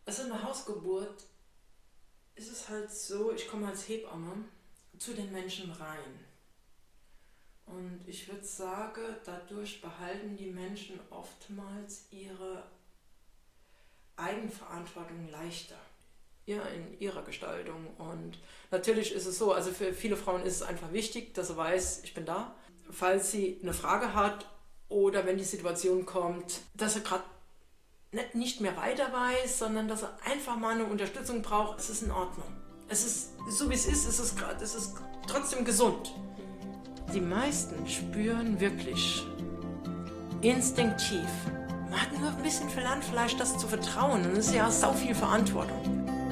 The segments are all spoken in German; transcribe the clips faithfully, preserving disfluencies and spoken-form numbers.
Also eine Hausgeburt ist es halt so, ich komme als Hebamme zu den Menschen rein. Und ich würde sagen, dadurch behalten die Menschen oftmals ihre Eigenverantwortung leichter. Ja, in ihrer Gestaltung. Und natürlich ist es so, also für viele Frauen ist es einfach wichtig, dass sie weiß, ich bin da. Falls sie eine Frage hat oder wenn die Situation kommt, dass sie gerade nicht mehr weiter weiß, sondern dass er einfach mal eine Unterstützung braucht. Es ist in Ordnung. Es ist so wie es ist, es ist, es ist trotzdem gesund. Die meisten spüren wirklich instinktiv. Man hat nur ein bisschen verlernt, vielleicht das zu vertrauen. Und das ist ja sau viel Verantwortung.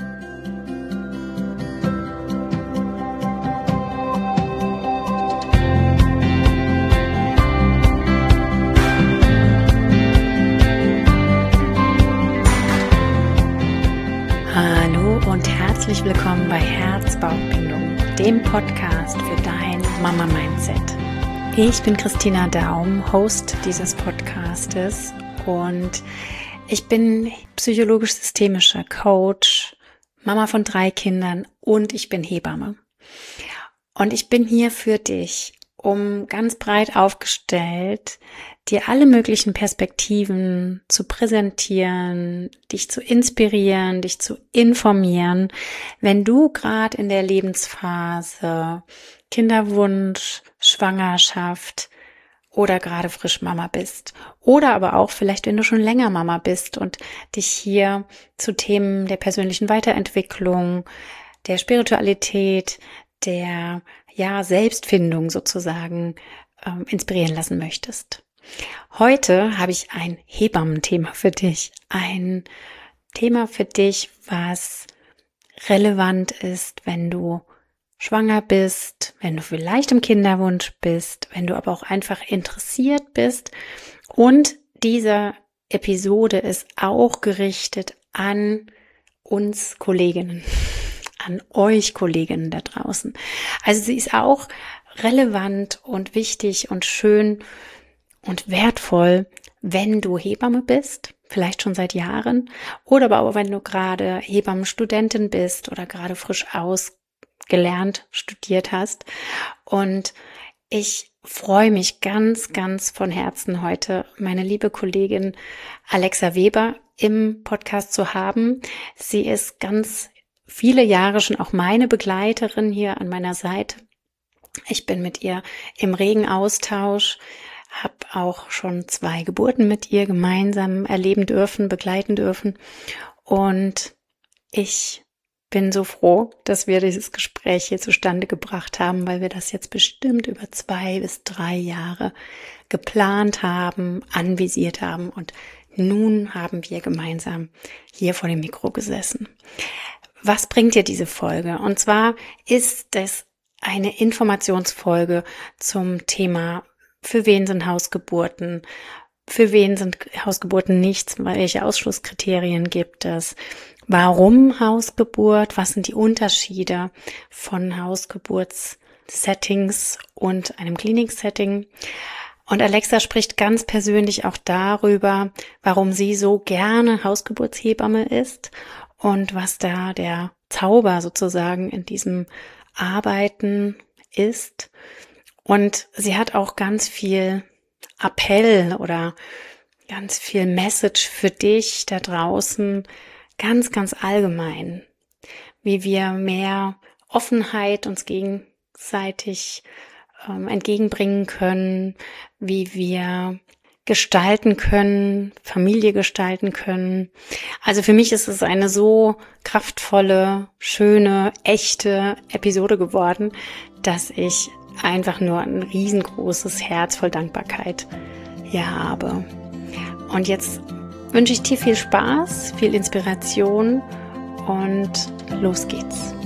Herzlich willkommen bei Herz-Bauch-Bindung, dem Podcast für dein Mama-Mindset. Ich bin Christina Daum, Host dieses Podcastes und ich bin psychologisch-systemischer Coach, Mama von drei Kindern und ich bin Hebamme. Und ich bin hier für dich, um ganz breit aufgestellt dir alle möglichen Perspektiven zu präsentieren, dich zu inspirieren, dich zu informieren, wenn du gerade in der Lebensphase Kinderwunsch, Schwangerschaft oder gerade frisch Mama bist. Oder aber auch vielleicht, wenn du schon länger Mama bist und dich hier zu Themen der persönlichen Weiterentwicklung, der Spiritualität, der ja Selbstfindung sozusagen ähm, inspirieren lassen möchtest. Heute habe ich ein Hebammenthema für dich, ein Thema für dich, was relevant ist, wenn du schwanger bist, wenn du vielleicht im Kinderwunsch bist, wenn du aber auch einfach interessiert bist. Und diese Episode ist auch gerichtet an uns Kolleginnen, an euch Kolleginnen da draußen. Also sie ist auch relevant und wichtig und schön und wertvoll, wenn du Hebamme bist, vielleicht schon seit Jahren, oder aber auch wenn du gerade Hebammenstudentin bist oder gerade frisch ausgelernt, studiert hast. Und ich freue mich ganz, ganz von Herzen heute, meine liebe Kollegin Alexa Weber im Podcast zu haben. Sie ist ganz viele Jahre schon auch meine Begleiterin hier an meiner Seite. Ich bin mit ihr im regen Austausch, habe auch schon zwei Geburten mit ihr gemeinsam erleben dürfen, begleiten dürfen. Und ich bin so froh, dass wir dieses Gespräch hier zustande gebracht haben, weil wir das jetzt bestimmt über zwei bis drei Jahre geplant haben, anvisiert haben. Und nun haben wir gemeinsam hier vor dem Mikro gesessen. Was bringt dir diese Folge? Und zwar ist es eine Informationsfolge zum Thema: Für wen sind Hausgeburten? Für wen sind Hausgeburten nichts? Welche Ausschlusskriterien gibt es? Warum Hausgeburt? Was sind die Unterschiede von Hausgeburtssettings und einem Kliniksetting? Und Alexa spricht ganz persönlich auch darüber, warum sie so gerne Hausgeburtshebamme ist und was da der Zauber sozusagen in diesem Arbeiten ist. Und sie hat auch ganz viel Appell oder ganz viel Message für dich da draußen, ganz, ganz allgemein, wie wir mehr Offenheit uns gegenseitig ähm, entgegenbringen können, wie wir gestalten können, Familie gestalten können. Also für mich ist es eine so kraftvolle, schöne, echte Episode geworden, dass ich einfach nur ein riesengroßes Herz voll Dankbarkeit hier habe. Und jetzt wünsche ich dir viel Spaß, viel Inspiration und los geht's.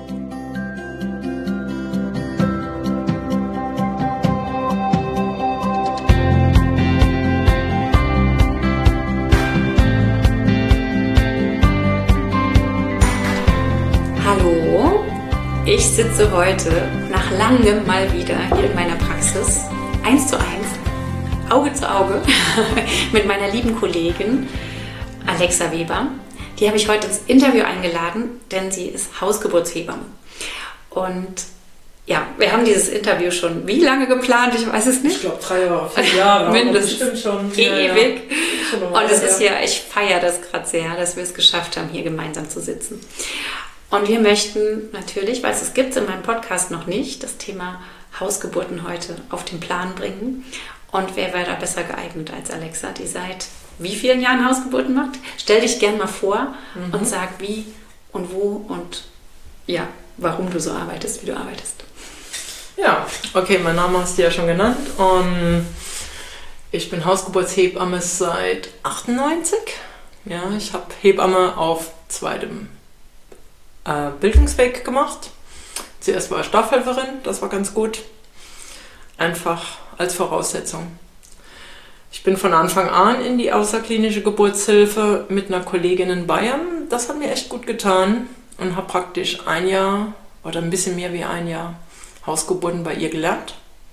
Hallo, ich sitze heute nach langem mal wieder hier in meiner Praxis, eins zu eins, Auge zu Auge, mit meiner lieben Kollegin Alexa Weber. Die habe ich heute ins Interview eingeladen, denn sie ist Hausgeburtshebamme. Und ja, wir haben dieses Interview schon wie lange geplant? Ich weiß es nicht. Ich glaube drei Jahre, vier Jahre. Mindestens. Bestimmt schon. Ewig. Ja, ja. Und es ist ja, ich feiere das gerade sehr, dass wir es geschafft haben, hier gemeinsam zu sitzen. Und wir möchten natürlich, weil es gibt es in meinem Podcast noch nicht, das Thema Hausgeburten heute auf den Plan bringen. Und wer wäre da besser geeignet als Alexa, die seit wie vielen Jahren Hausgeburten macht? Stell dich gern mal vor mhm. und sag, wie und wo und ja, warum du so arbeitest, wie du arbeitest. Ja, okay, mein Name hast du ja schon genannt und ich bin Hausgeburtshebamme seit achtundneunzig. Ja, ich habe Hebamme auf zweitem äh, Bildungsweg gemacht. Zuerst war ich Staffelhelferin, das war ganz gut. Einfach als Voraussetzung. Ich bin von Anfang an in die außerklinische Geburtshilfe mit einer Kollegin in Bayern. Das hat mir echt gut getan und habe praktisch ein Jahr oder ein bisschen mehr wie ein Jahr Hausgeburten bei ihr gelernt.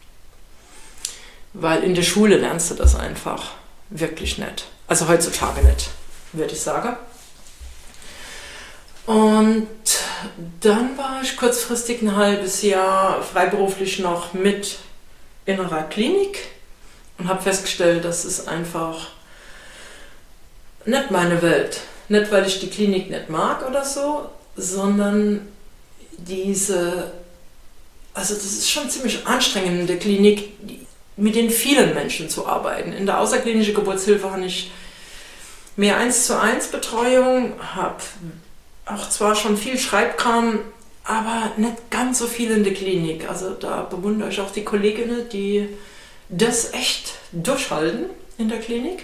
Weil in der Schule lernst du das einfach wirklich nicht. Also heutzutage nicht, würde ich sagen. Und dann war ich kurzfristig ein halbes Jahr freiberuflich noch mit in einer Klinik und habe festgestellt, das ist einfach nicht meine Welt. Nicht, weil ich die Klinik nicht mag oder so, sondern diese, also das ist schon ziemlich anstrengend in der Klinik, mit den vielen Menschen zu arbeiten. In der außerklinischen Geburtshilfe habe ich mehr eins zu eins Betreuung, habe auch zwar schon viel Schreibkram, aber nicht ganz so viel in der Klinik. Also da bewundere ich auch die Kolleginnen, die das echt durchhalten in der Klinik.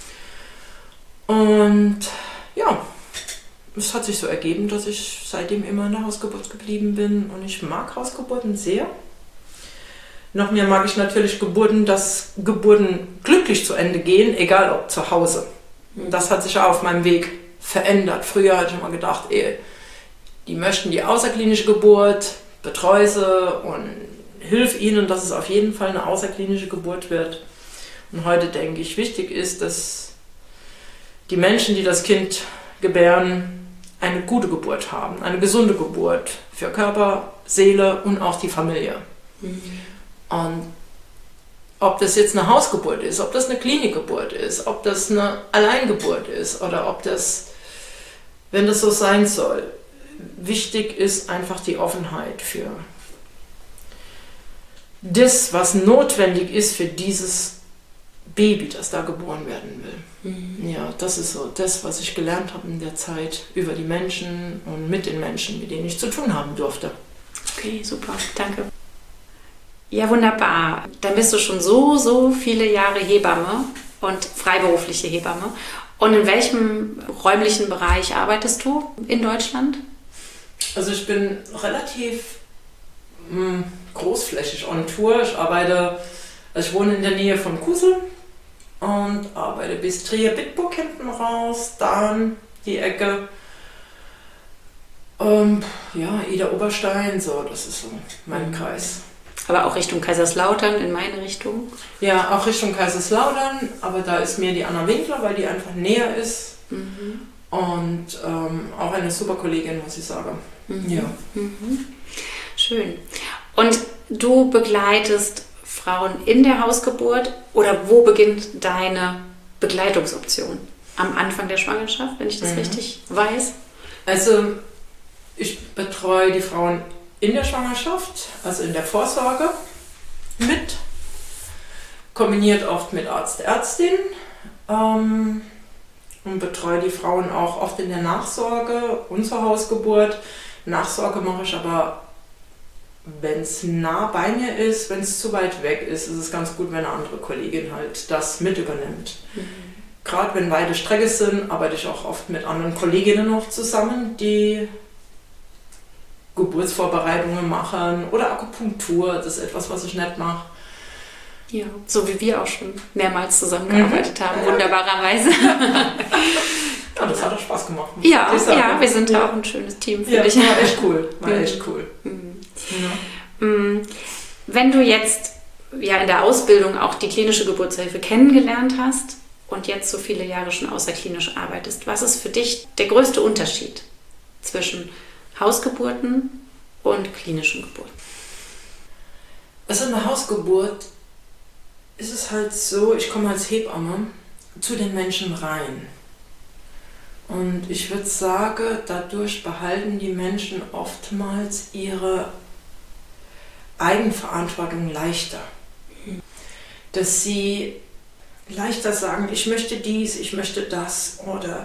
Und ja, es hat sich so ergeben, dass ich seitdem immer in der Hausgeburt geblieben bin und ich mag Hausgeburten sehr. Noch mehr mag ich natürlich Geburten, dass Geburten glücklich zu Ende gehen, egal ob zu Hause. Das hat sich auch auf meinem Weg verändert. Früher hatte ich immer gedacht, ey, die möchten die außerklinische Geburt, betreue sie und hilf ihnen, dass es auf jeden Fall eine außerklinische Geburt wird. Und heute denke ich, wichtig ist, dass die Menschen, die das Kind gebären, eine gute Geburt haben, eine gesunde Geburt für Körper, Seele und auch die Familie. Mhm. Und ob das jetzt eine Hausgeburt ist, ob das eine Klinikgeburt ist, ob das eine Alleingeburt ist oder ob das, wenn das so sein soll, wichtig ist einfach die Offenheit für das, was notwendig ist für dieses Baby, das da geboren werden will. Mhm. Ja, das ist so das, was ich gelernt habe in der Zeit über die Menschen und mit den Menschen, mit denen ich zu tun haben durfte. Okay, super, danke. Ja, wunderbar. Dann bist du schon so, so viele Jahre Hebamme und freiberufliche Hebamme. Und in welchem räumlichen Bereich arbeitest du in Deutschland? Also ich bin relativ mh, großflächig on Tour. Ich arbeite, also ich wohne in der Nähe von Kusel und arbeite bis Trier-Bitburg hinten raus, dann die Ecke. Ähm, ja, Ida-Oberstein, so, das ist so mein mhm. Kreis. Aber auch Richtung Kaiserslautern, in meine Richtung? Ja, auch Richtung Kaiserslautern, aber da ist mir die Anna Winkler, weil die einfach näher ist. Mhm. Und ähm, auch eine super Kollegin, muss ich sagen. Mhm. Ja. Mhm. Schön. Und du begleitest Frauen in der Hausgeburt oder wo beginnt deine Begleitungsoption? Am Anfang der Schwangerschaft, wenn ich das mhm. richtig weiß? Also ich betreue die Frauen in der Schwangerschaft, also in der Vorsorge mit, kombiniert oft mit Arzt, Ärztin ähm, und betreue die Frauen auch oft in der Nachsorge und zur Hausgeburt. Nachsorge mache ich aber, wenn es nah bei mir ist, wenn es zu weit weg ist, ist es ganz gut, wenn eine andere Kollegin halt das mit übernimmt. Mhm. Gerade wenn weite Strecke sind, arbeite ich auch oft mit anderen Kolleginnen noch zusammen, die Geburtsvorbereitungen machen oder Akupunktur, das ist etwas, was ich nicht mache. Ja, so wie wir auch schon mehrmals zusammengearbeitet mhm. haben, wunderbarerweise. Ja, das hat auch Spaß gemacht. Ja, ja, wir sind ja auch ein schönes Team, finde ja, ich. War echt cool, war echt cool. Mhm. Ja. Wenn du jetzt ja in der Ausbildung auch die klinische Geburtshilfe kennengelernt hast und jetzt so viele Jahre schon außerklinisch arbeitest, was ist für dich der größte Unterschied zwischen Hausgeburten und klinischen Geburten? Also in der Hausgeburt ist es halt so, ich komme als Hebamme zu den Menschen rein. Und ich würde sagen, dadurch behalten die Menschen oftmals ihre Eigenverantwortung leichter. Dass sie leichter sagen, ich möchte dies, ich möchte das. Oder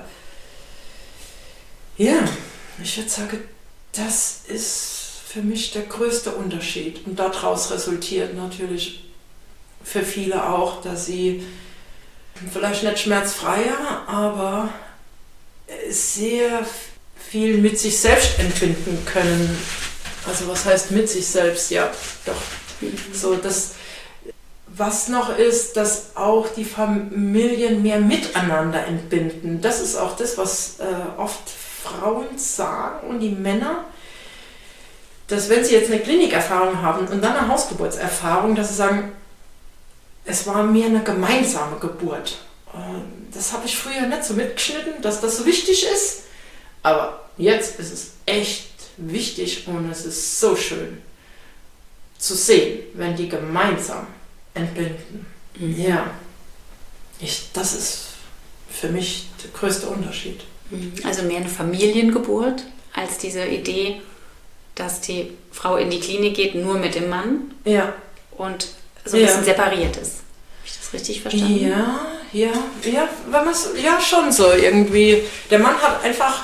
ja, ich würde sagen, das ist für mich der größte Unterschied. Und daraus resultiert natürlich für viele auch, dass sie vielleicht nicht schmerzfreier, aber sehr viel mit sich selbst entbinden können. Also was heißt mit sich selbst? Ja, doch. So, das, was noch ist, dass auch die Familien mehr miteinander entbinden. Das ist auch das, was äh, oft Frauen sagen und die Männer, dass wenn sie jetzt eine Klinikerfahrung haben und dann eine Hausgeburtserfahrung, dass sie sagen, es war mir eine gemeinsame Geburt. Das habe ich früher nicht so mitgeschnitten, dass das so wichtig ist. Aber jetzt ist es echt wichtig und es ist so schön zu sehen, wenn die gemeinsam entbinden. Mhm. Ja, ich, das ist für mich der größte Unterschied. Also mehr eine Familiengeburt als diese Idee, dass die Frau in die Klinik geht, nur mit dem Mann. Ja. Und so ein bisschen ja. separiert ist. Habe ich das richtig verstanden? Ja, ja, ja, wenn man's, ja, schon so irgendwie. Der Mann hat einfach,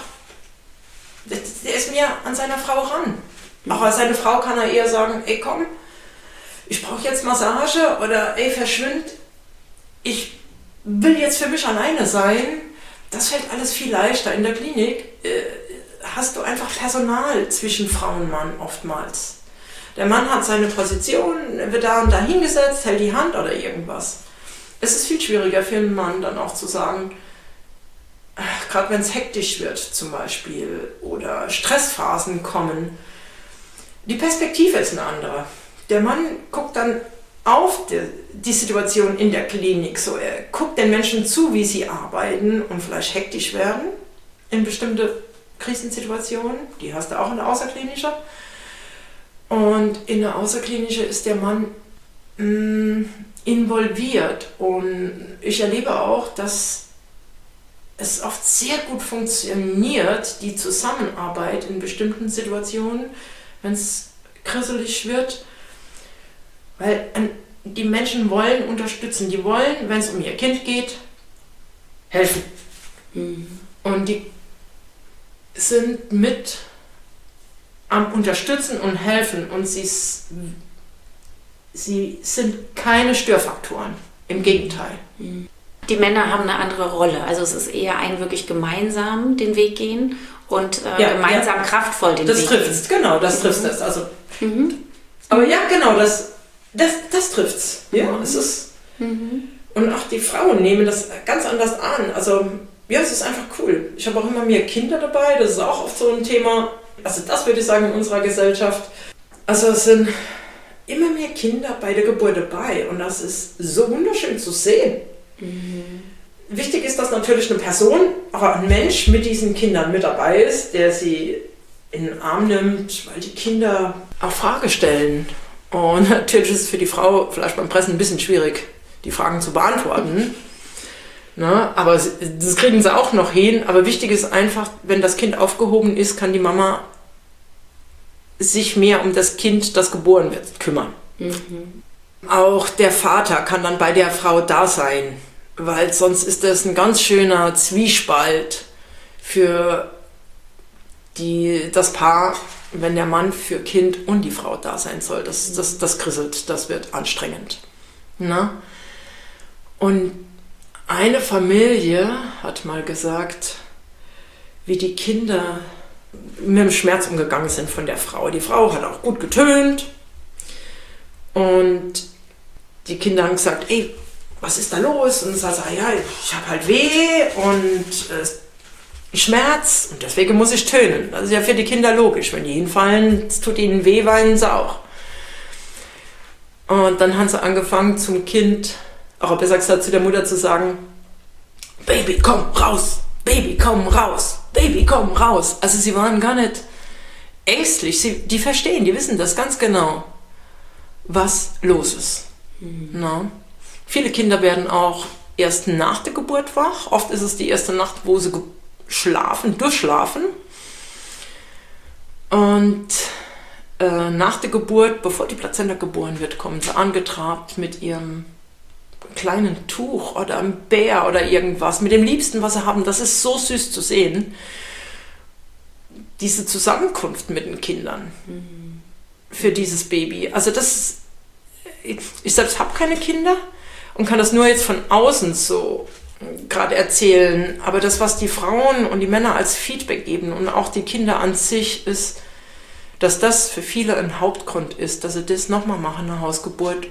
der ist mehr an seiner Frau ran. Mhm. Auch als seine Frau kann er eher sagen, ey komm, ich brauche jetzt Massage oder ey verschwind, ich will jetzt für mich alleine sein. Das fällt alles viel leichter. In der Klinik äh, hast du einfach Personal zwischen Frau und Mann oftmals. Der Mann hat seine Position, wird da und da hingesetzt, hält die Hand oder irgendwas. Es ist viel schwieriger für einen Mann dann auch zu sagen, gerade wenn es hektisch wird zum Beispiel oder Stressphasen kommen, die Perspektive ist eine andere. Der Mann guckt dann auf die, die Situation in der Klinik, so er guckt den Menschen zu, wie sie arbeiten und vielleicht hektisch werden in bestimmte Krisensituationen, die hast du auch in der Außerklinische. Und in der Außerklinische ist der Mann mh, involviert und ich erlebe auch, dass es oft sehr gut funktioniert, die Zusammenarbeit in bestimmten Situationen, wenn es krisselig wird, weil die Menschen wollen unterstützen, die wollen, wenn es um ihr Kind geht, helfen. Mhm. Und die sind mit am Unterstützen und helfen und sie, sie sind keine Störfaktoren, im Gegenteil. Die Männer haben eine andere Rolle, also es ist eher ein wirklich gemeinsam den Weg gehen und äh, ja, gemeinsam ja. kraftvoll den das Weg trifft's, gehen. Genau, das trifft es. Also, mhm. Aber ja, genau, das, das, das trifft es. Ja, mhm. es ist, mhm. Und auch die Frauen nehmen das ganz anders an. Also ja, es ist einfach cool. Ich habe auch immer mehr Kinder dabei, das ist auch oft so ein Thema. Also das würde ich sagen in unserer Gesellschaft. Also es sind immer mehr Kinder bei der Geburt dabei und das ist so wunderschön zu sehen. Mhm. Wichtig ist, dass natürlich eine Person, aber ein Mensch mit diesen Kindern mit dabei ist, der sie in den Arm nimmt, weil die Kinder auch Fragen stellen. Und natürlich ist es für die Frau vielleicht beim Pressen ein bisschen schwierig, die Fragen zu beantworten. Na, aber das kriegen sie auch noch hin. Aber wichtig ist einfach, wenn das Kind aufgehoben ist, kann die Mama sich mehr um das Kind, das geboren wird, kümmern. Mhm. Auch der Vater kann dann bei der Frau da sein, weil sonst ist das ein ganz schöner Zwiespalt für die, das Paar, wenn der Mann für Kind und die Frau da sein soll. Das, das, das krisselt, das wird anstrengend. Na? Und eine Familie hat mal gesagt, wie die Kinder mit dem Schmerz umgegangen sind von der Frau. Die Frau hat auch gut getönt und die Kinder haben gesagt, ey, was ist da los? Und sie sagt, ja, ich habe halt weh und äh, Schmerz und deswegen muss ich tönen. Das ist ja für die Kinder logisch. Wenn die hinfallen, es tut ihnen weh, weinen sie auch. Und dann haben sie angefangen zum Kind, auch besser gesagt zu der Mutter zu sagen, Baby, komm raus, Baby, komm raus, Baby, komm raus. Also sie waren gar nicht ängstlich, sie, die verstehen, die wissen das ganz genau, was los ist. Mhm. Na? Viele Kinder werden auch erst nach der Geburt wach. Oft ist es die erste Nacht, wo sie schlafen, durchschlafen. Und äh, nach der Geburt, bevor die Plazenta geboren wird, kommen sie angetrabt mit ihrem kleinen Tuch oder einem Bär oder irgendwas, mit dem Liebsten, was sie haben. Das ist so süß zu sehen. Diese Zusammenkunft mit den Kindern mhm. für dieses Baby. Also das, ich, ich selbst habe keine Kinder und kann das nur jetzt von außen so gerade erzählen. Aber das, was die Frauen und die Männer als Feedback geben und auch die Kinder an sich, ist, dass das für viele ein Hauptgrund ist, dass sie das nochmal machen, eine Hausgeburt,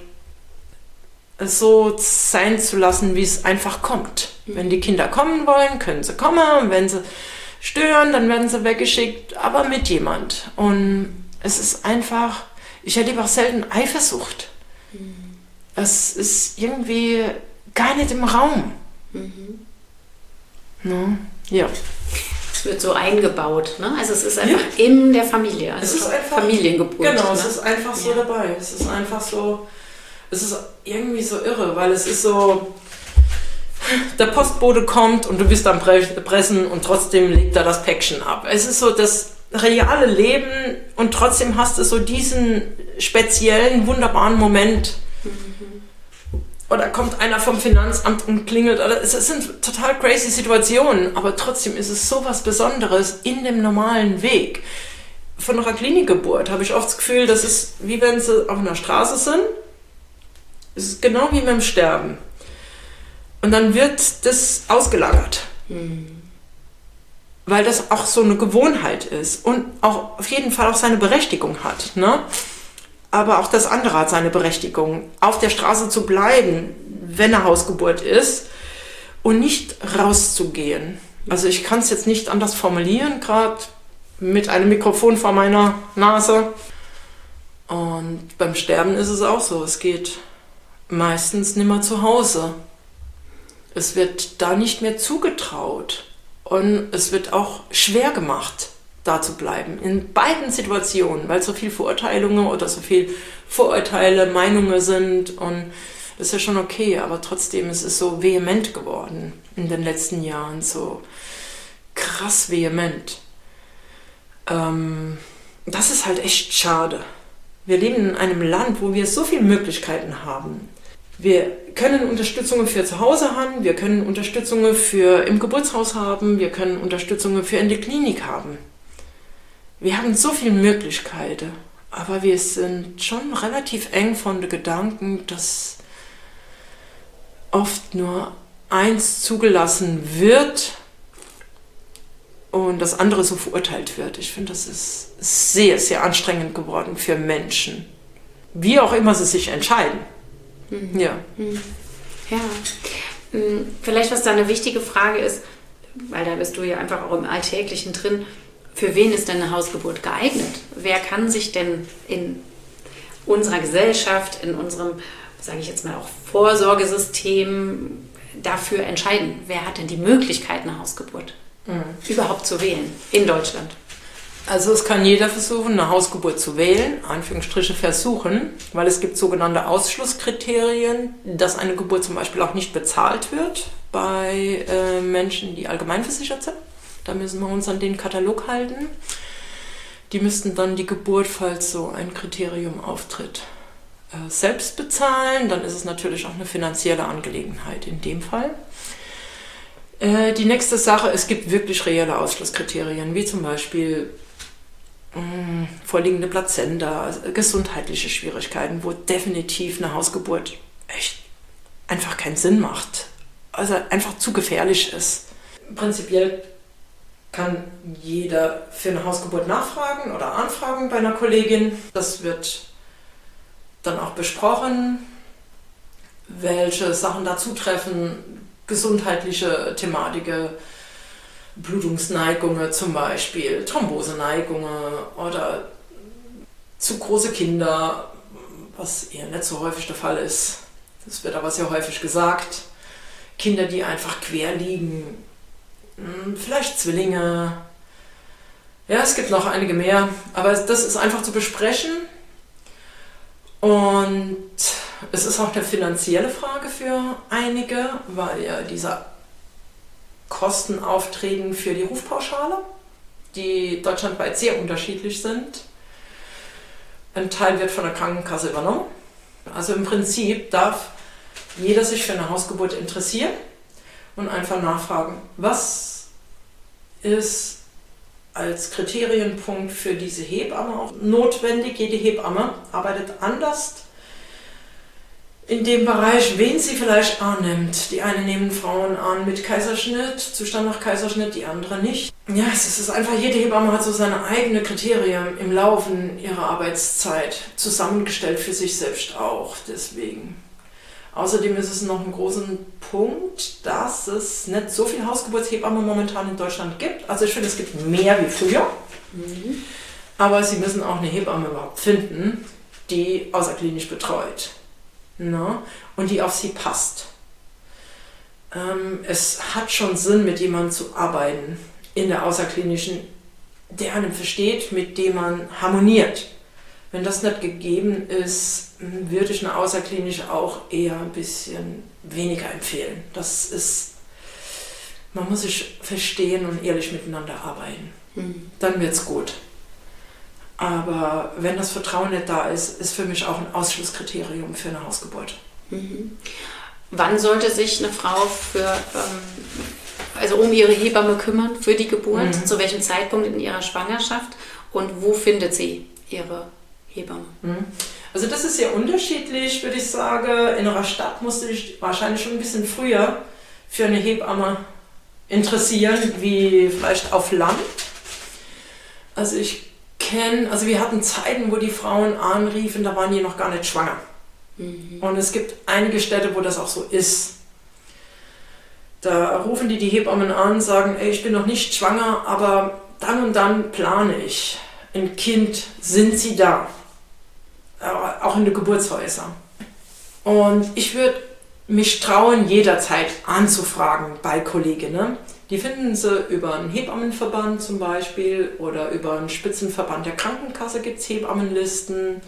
so sein zu lassen, wie es einfach kommt. Mhm. Wenn die Kinder kommen wollen, können sie kommen. Und wenn sie stören, dann werden sie weggeschickt, aber mit jemand. Und es ist einfach, ich erlebe auch selten Eifersucht. Mhm. Es ist irgendwie gar nicht im Raum. Mhm. No? Ja. Es wird so eingebaut, ne? Also es ist einfach ja. in der Familie, also es ist einfach, Familiengeburt. Genau, ne? Es ist einfach so ja. dabei. Es ist einfach so, es ist irgendwie so irre, weil es ist so, der Postbote kommt und du bist am Pressen und trotzdem legt er das Päckchen ab. Es ist so das reale Leben und trotzdem hast du so diesen speziellen, wunderbaren Moment. Mhm. Oder kommt einer vom Finanzamt und klingelt. Es sind total crazy Situationen, aber trotzdem ist es so was Besonderes in dem normalen Weg. Von einer Klinikgeburt habe ich oft das Gefühl, das ist wie wenn sie auf einer Straße sind. Es ist genau wie beim Sterben. Und dann wird das ausgelagert. Mhm. Weil das auch so eine Gewohnheit ist und auch auf jeden Fall auch seine Berechtigung hat. Ne? Aber auch das andere hat seine Berechtigung, auf der Straße zu bleiben, wenn eine Hausgeburt ist und nicht rauszugehen. Also ich kann es jetzt nicht anders formulieren, gerade mit einem Mikrofon vor meiner Nase. Und beim Sterben ist es auch so, es geht meistens nicht mehr zu Hause. Es wird da nicht mehr zugetraut und es wird auch schwer gemacht, da zu bleiben. In beiden Situationen, weil so viele Verurteilungen oder so viele Vorurteile, Meinungen sind und das ist ja schon okay, aber trotzdem ist es so vehement geworden in den letzten Jahren, so krass vehement. Ähm, das ist halt echt schade. Wir leben in einem Land, wo wir so viele Möglichkeiten haben. Wir können Unterstützungen für zu Hause haben, wir können Unterstützungen für im Geburtshaus haben, wir können Unterstützungen für in der Klinik haben. Wir haben so viele Möglichkeiten, aber wir sind schon relativ eng von den Gedanken, dass oft nur eins zugelassen wird und das andere so verurteilt wird. Ich finde, das ist sehr, sehr anstrengend geworden für Menschen, wie auch immer sie sich entscheiden. Mhm. Ja. Ja. Vielleicht, was da eine wichtige Frage ist, weil da bist du ja einfach auch im Alltäglichen drin, für wen ist denn eine Hausgeburt geeignet? Wer kann sich denn in unserer Gesellschaft, in unserem, sage ich jetzt mal auch Vorsorgesystem dafür entscheiden? Wer hat denn die Möglichkeit, eine Hausgeburt mhm. überhaupt zu wählen in Deutschland? Also es kann jeder versuchen, eine Hausgeburt zu wählen, Anführungsstriche versuchen, weil es gibt sogenannte Ausschlusskriterien, dass eine Geburt zum Beispiel auch nicht bezahlt wird bei äh, Menschen, die allgemeinversichert sind. Da müssen wir uns an den Katalog halten. Die müssten dann die Geburt, falls so ein Kriterium auftritt, äh, selbst bezahlen. Dann ist es natürlich auch eine finanzielle Angelegenheit in dem Fall. Äh, die nächste Sache, es gibt wirklich reelle Ausschlusskriterien, wie zum Beispiel mh, vorliegende Plazenta, also gesundheitliche Schwierigkeiten, wo definitiv eine Hausgeburt echt einfach keinen Sinn macht. Also einfach zu gefährlich ist. Prinzipiell kann jeder für eine Hausgeburt nachfragen oder anfragen bei einer Kollegin. Das wird dann auch besprochen, welche Sachen dazu treffen, gesundheitliche Thematiken, Blutungsneigungen zum Beispiel, Thromboseneigungen oder zu große Kinder, was eher nicht so häufig der Fall ist. Das wird aber sehr häufig gesagt. Kinder, die einfach quer liegen, vielleicht Zwillinge. Ja, es gibt noch einige mehr, aber das ist einfach zu besprechen. Und es ist auch eine finanzielle Frage für einige, weil ja diese Kosten auftreten für die Rufpauschale, die deutschlandweit sehr unterschiedlich sind. Ein Teil wird von der Krankenkasse übernommen. Also im Prinzip darf jeder sich für eine Hausgeburt interessieren und einfach nachfragen, was ist als Kriterienpunkt für diese Hebamme auch notwendig. Jede Hebamme arbeitet anders in dem Bereich, wen sie vielleicht annimmt. Die eine nehmen Frauen an mit Kaiserschnitt, Zustand nach Kaiserschnitt, die andere nicht. Ja, es ist einfach, jede Hebamme hat so seine eigenen Kriterien im Laufe ihrer Arbeitszeit zusammengestellt für sich selbst auch. Deswegen. Außerdem ist es noch ein großer Punkt, dass es nicht so viele Hausgeburtshebammen momentan in Deutschland gibt. Also ich finde, es gibt mehr wie früher. Mhm. Aber sie müssen auch eine Hebamme überhaupt finden, die außerklinisch betreut. Na? Und die auf sie passt. Ähm, es hat schon Sinn, mit jemandem zu arbeiten in der außerklinischen, der einen versteht, mit dem man harmoniert. Wenn das nicht gegeben ist, würde ich eine außerklinische auch eher ein bisschen weniger empfehlen. Das ist, man muss sich verstehen und ehrlich miteinander arbeiten. Mhm. Dann wird es gut. Aber wenn das Vertrauen nicht da ist, ist für mich auch ein Ausschlusskriterium für eine Hausgeburt. Mhm. Wann sollte sich eine Frau für, ähm, also um ihre Hebamme kümmern für die Geburt? Mhm. Zu welchem Zeitpunkt in ihrer Schwangerschaft? Und wo findet sie ihre Hebamme? Mhm. Also das ist sehr unterschiedlich, würde ich sagen. In einer Stadt musste ich wahrscheinlich schon ein bisschen früher für eine Hebamme interessieren, wie vielleicht auf Land. Also ich kenne, also wir hatten Zeiten, wo die Frauen anriefen, da waren die noch gar nicht schwanger. Mhm. Und es gibt einige Städte, wo das auch so ist. Da rufen die die Hebammen an, sagen, ey, ich bin noch nicht schwanger, aber dann und dann plane ich ein Kind, sind sie da? Auch in den Geburtshäusern. Und ich würde mich trauen, jederzeit anzufragen bei Kolleginnen. Die finden sie über einen Hebammenverband zum Beispiel oder über einen Spitzenverband der Krankenkasse gibt es Hebammenlisten.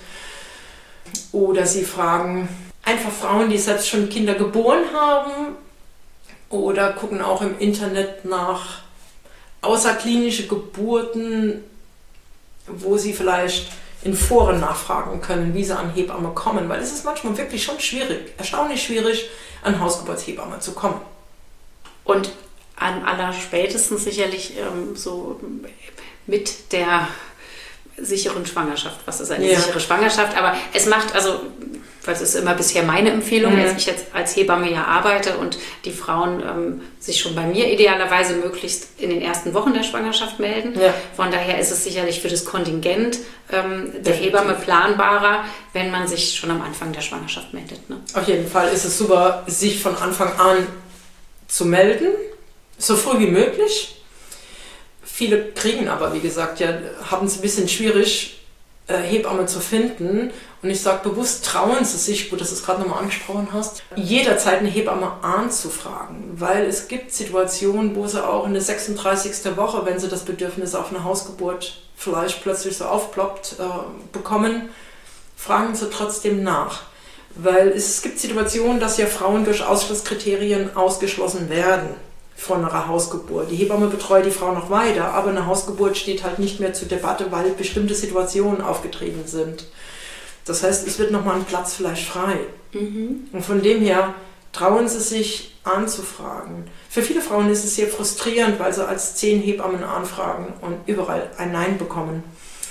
Oder sie fragen einfach Frauen, die selbst schon Kinder geboren haben oder gucken auch im Internet nach außerklinische Geburten, wo sie vielleicht in Foren nachfragen können, wie sie an Hebamme kommen, weil es ist manchmal wirklich schon schwierig, erstaunlich schwierig, an Hausgeburtshebamme zu kommen. Und am allerspätestens sicherlich ähm, so mit der sicheren Schwangerschaft. Was ist eine ja. sichere Schwangerschaft? Aber es macht, also, das ist immer bisher meine Empfehlung, mhm. als ich jetzt als Hebamme ja arbeite und die Frauen ähm, sich schon bei mir idealerweise möglichst in den ersten Wochen der Schwangerschaft melden. Ja. Von daher ist es sicherlich für das Kontingent ähm, der Hebamme planbarer, wenn man sich schon am Anfang der Schwangerschaft meldet. Ne? Auf jeden Fall ist es super, sich von Anfang an zu melden, so früh wie möglich. Viele kriegen aber, wie gesagt, ja, haben es ein bisschen schwierig, äh, Hebamme zu finden. Und ich sage bewusst, trauen Sie sich, gut, dass du es gerade nochmal angesprochen hast, jederzeit eine Hebamme anzufragen. Weil es gibt Situationen, wo sie auch in der sechsunddreißigsten Woche, wenn sie das Bedürfnis auf eine Hausgeburt vielleicht plötzlich so aufploppt, äh, bekommen, fragen sie trotzdem nach. Weil es gibt Situationen, dass ja Frauen durch Ausschlusskriterien ausgeschlossen werden von einer Hausgeburt. Die Hebamme betreut die Frau noch weiter, aber eine Hausgeburt steht halt nicht mehr zur Debatte, weil bestimmte Situationen aufgetreten sind. Das heißt, es wird nochmal ein Platz vielleicht frei. Mhm. Und von dem her trauen sie sich anzufragen. Für viele Frauen ist es sehr frustrierend, weil sie als zehn Hebammen anfragen und überall ein Nein bekommen.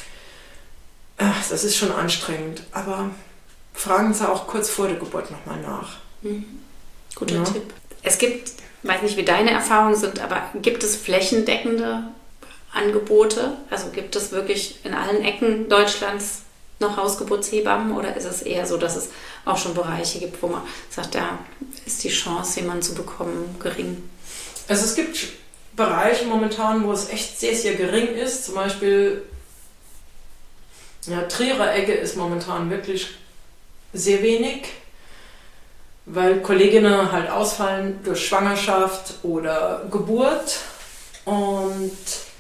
Ach, das ist schon anstrengend, aber fragen sie auch kurz vor der Geburt nochmal nach. Mhm. Guter ja. Tipp. Es gibt, ich weiß nicht, wie deine Erfahrungen sind, aber gibt es flächendeckende Angebote? Also gibt es wirklich in allen Ecken Deutschlands noch Hausgeburtshebammen oder ist es eher so, dass es auch schon Bereiche gibt, wo man sagt, da ist die Chance, jemanden zu bekommen, gering? Also es gibt Bereiche momentan, wo es echt sehr, sehr gering ist. Zum Beispiel ja, Trierer Ecke ist momentan wirklich sehr wenig. weil Kolleginnen halt ausfallen durch Schwangerschaft oder Geburt. Und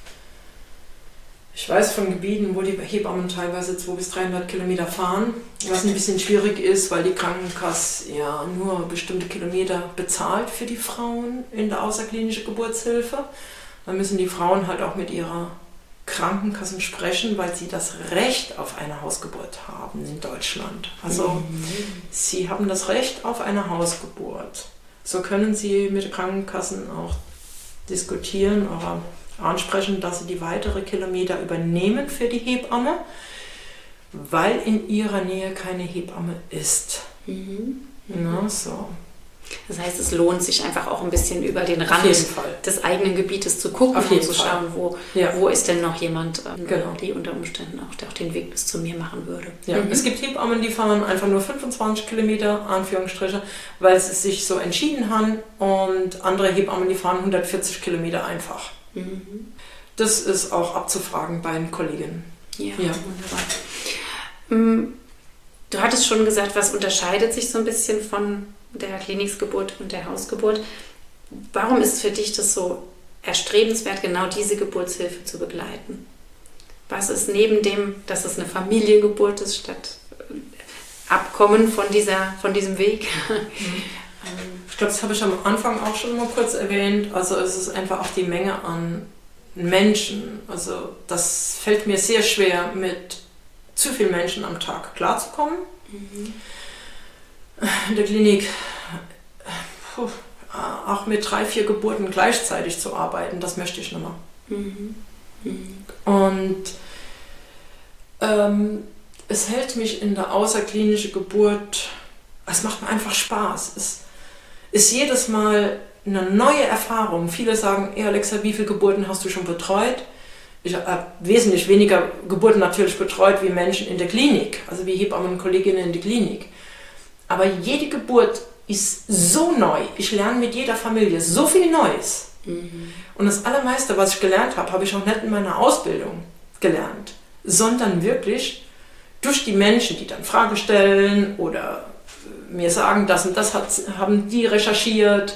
ich weiß von Gebieten, wo die Hebammen teilweise zweihundert bis dreihundert Kilometer fahren, was ein bisschen schwierig ist, weil die Krankenkasse ja nur bestimmte Kilometer bezahlt für die Frauen in der außerklinischen Geburtshilfe. Dann müssen die Frauen halt auch mit ihrer Krankenkasse sprechen, weil sie das Recht auf eine Hausgeburt haben in Deutschland. Also mhm. sie haben das Recht auf eine Hausgeburt. So können sie mit Krankenkassen auch diskutieren oder ansprechen, dass sie die weiteren Kilometer übernehmen für die Hebamme, weil in ihrer Nähe keine Hebamme ist. Mhm. Na, so. Das heißt, es lohnt sich einfach auch ein bisschen über den Rand des eigenen Gebietes zu gucken und zu schauen, wo, ja. wo ist denn noch jemand, ähm, genau. die unter Umständen auch, der auch den Weg bis zu mir machen würde. Ja. Mhm. Es gibt Hebammen, die fahren einfach nur fünfundzwanzig Kilometer, Anführungsstriche, weil sie sich so entschieden haben, und andere Hebammen, die fahren hundertvierzig Kilometer einfach. Mhm. Das ist auch abzufragen bei den Kolleginnen. Ja, ja, wunderbar. Du hattest schon gesagt, was unterscheidet sich so ein bisschen von der Kliniksgeburt und der Hausgeburt. Warum ist für dich das so erstrebenswert, genau diese Geburtshilfe zu begleiten? Was ist neben dem, dass es eine Familiengeburt ist, statt Abkommen von, dieser, von diesem Weg? Mhm. Ich glaube, das habe ich am Anfang auch schon mal kurz erwähnt. Also es ist einfach auch die Menge an Menschen. Also das fällt mir sehr schwer, mit zu vielen Menschen am Tag klarzukommen. Mhm. In der Klinik puh, auch mit drei, vier Geburten gleichzeitig zu arbeiten, das möchte ich nicht mehr. Mhm. Mhm. Und ähm, es hält mich in der außerklinischen Geburt, es macht mir einfach Spaß. Es ist jedes Mal eine neue Erfahrung. Viele sagen, hey Alexa, wie viele Geburten hast du schon betreut? Ich habe wesentlich weniger Geburten natürlich betreut wie Menschen in der Klinik, also wie Hebammen und Kolleginnen in der Klinik. Aber jede Geburt ist so neu. Ich lerne mit jeder Familie so viel Neues. Mhm. Und das Allermeiste, was ich gelernt habe, habe ich auch nicht in meiner Ausbildung gelernt, sondern wirklich durch die Menschen, die dann Fragen stellen oder mir sagen, das und das hat, haben die recherchiert.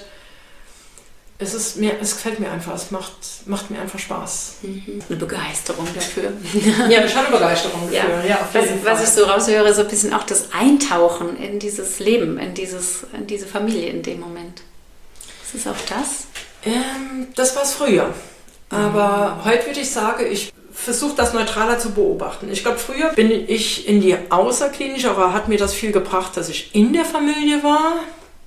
Es, ist mir, es gefällt mir einfach, es macht, macht mir einfach Spaß. Mhm. Eine Begeisterung dafür. Ja, ich habe eine Begeisterung dafür. Ja. Ja, auf jeden was, was ich so raushöre, so ein bisschen auch das Eintauchen in dieses Leben, in, dieses, in diese Familie in dem Moment. Ist es auch das? Ähm, das war es früher. Aber mhm. heute würde ich sagen, ich versuche das neutraler zu beobachten. Ich glaube, früher bin ich in die Außerklinische, aber hat mir das viel gebracht, dass ich in der Familie war.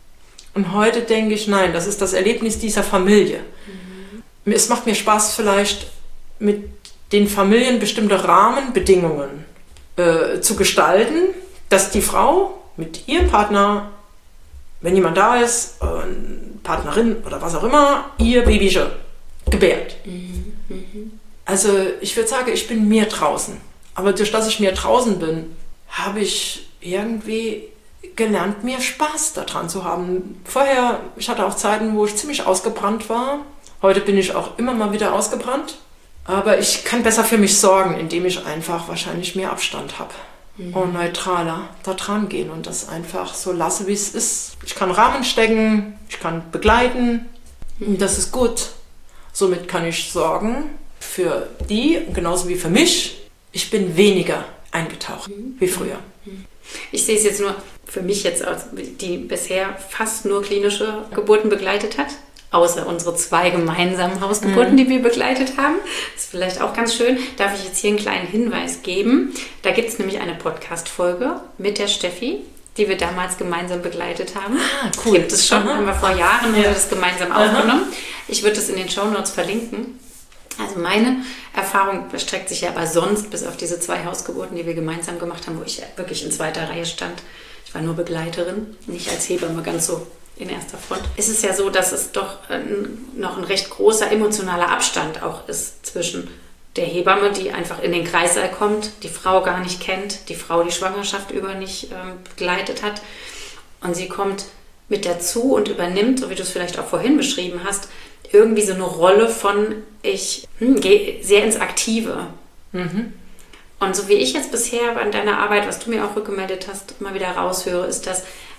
Und heute denke ich, nein, das ist das Erlebnis dieser Familie. Mhm. Es macht mir Spaß, vielleicht mit den Familien bestimmte Rahmenbedingungen äh, zu gestalten, dass die Frau mit ihrem Partner, wenn jemand da ist, äh, Partnerin oder was auch immer, ihr Baby schon gebärt. Mhm. Mhm. Also ich würde sagen, ich bin mehr draußen. Aber durch das ich mehr draußen bin, habe ich irgendwie gelernt, mehr Spaß daran zu haben. Vorher, ich hatte auch Zeiten, wo ich ziemlich ausgebrannt war. Heute bin ich auch immer mal wieder ausgebrannt. Aber ich kann besser für mich sorgen, indem ich einfach wahrscheinlich mehr Abstand habe. Mhm. Und neutraler da dran gehen und das einfach so lasse, wie es ist. Ich kann Rahmen stecken, ich kann begleiten. Mhm. Und das ist gut. Somit kann ich sorgen für die, genauso wie für mich. Ich bin weniger eingetaucht mhm. wie früher. Ich sehe es jetzt nur für mich jetzt aus, die bisher fast nur klinische Geburten begleitet hat, außer unsere zwei gemeinsamen Hausgeburten, mhm. die wir begleitet haben. Das ist vielleicht auch ganz schön. Darf ich jetzt hier einen kleinen Hinweis geben? Da gibt es nämlich eine Podcast-Folge mit der Steffi, die wir damals gemeinsam begleitet haben. Ah, cool. Gibt es schon, Aha. haben wir vor Jahren ja. das gemeinsam Aha. aufgenommen. Ich würde das in den Shownotes verlinken. Also meine Erfahrung erstreckt sich ja aber sonst bis auf diese zwei Hausgeburten, die wir gemeinsam gemacht haben, wo ich wirklich in zweiter Reihe stand. Ich war nur Begleiterin, nicht als Hebamme ganz so in erster Front. Es ist ja so, dass es doch ein, noch ein recht großer emotionaler Abstand auch ist zwischen der Hebamme, die einfach in den Kreissaal kommt, die Frau gar nicht kennt, die Frau die Schwangerschaft über nicht ähm, begleitet hat. Und sie kommt mit dazu und übernimmt, so wie du es vielleicht auch vorhin beschrieben hast, irgendwie so eine Rolle von, ich hm, gehe sehr ins Aktive. Mhm. Und so wie ich jetzt bisher an deiner Arbeit, was du mir auch rückgemeldet hast, immer wieder raushöre, ist, dass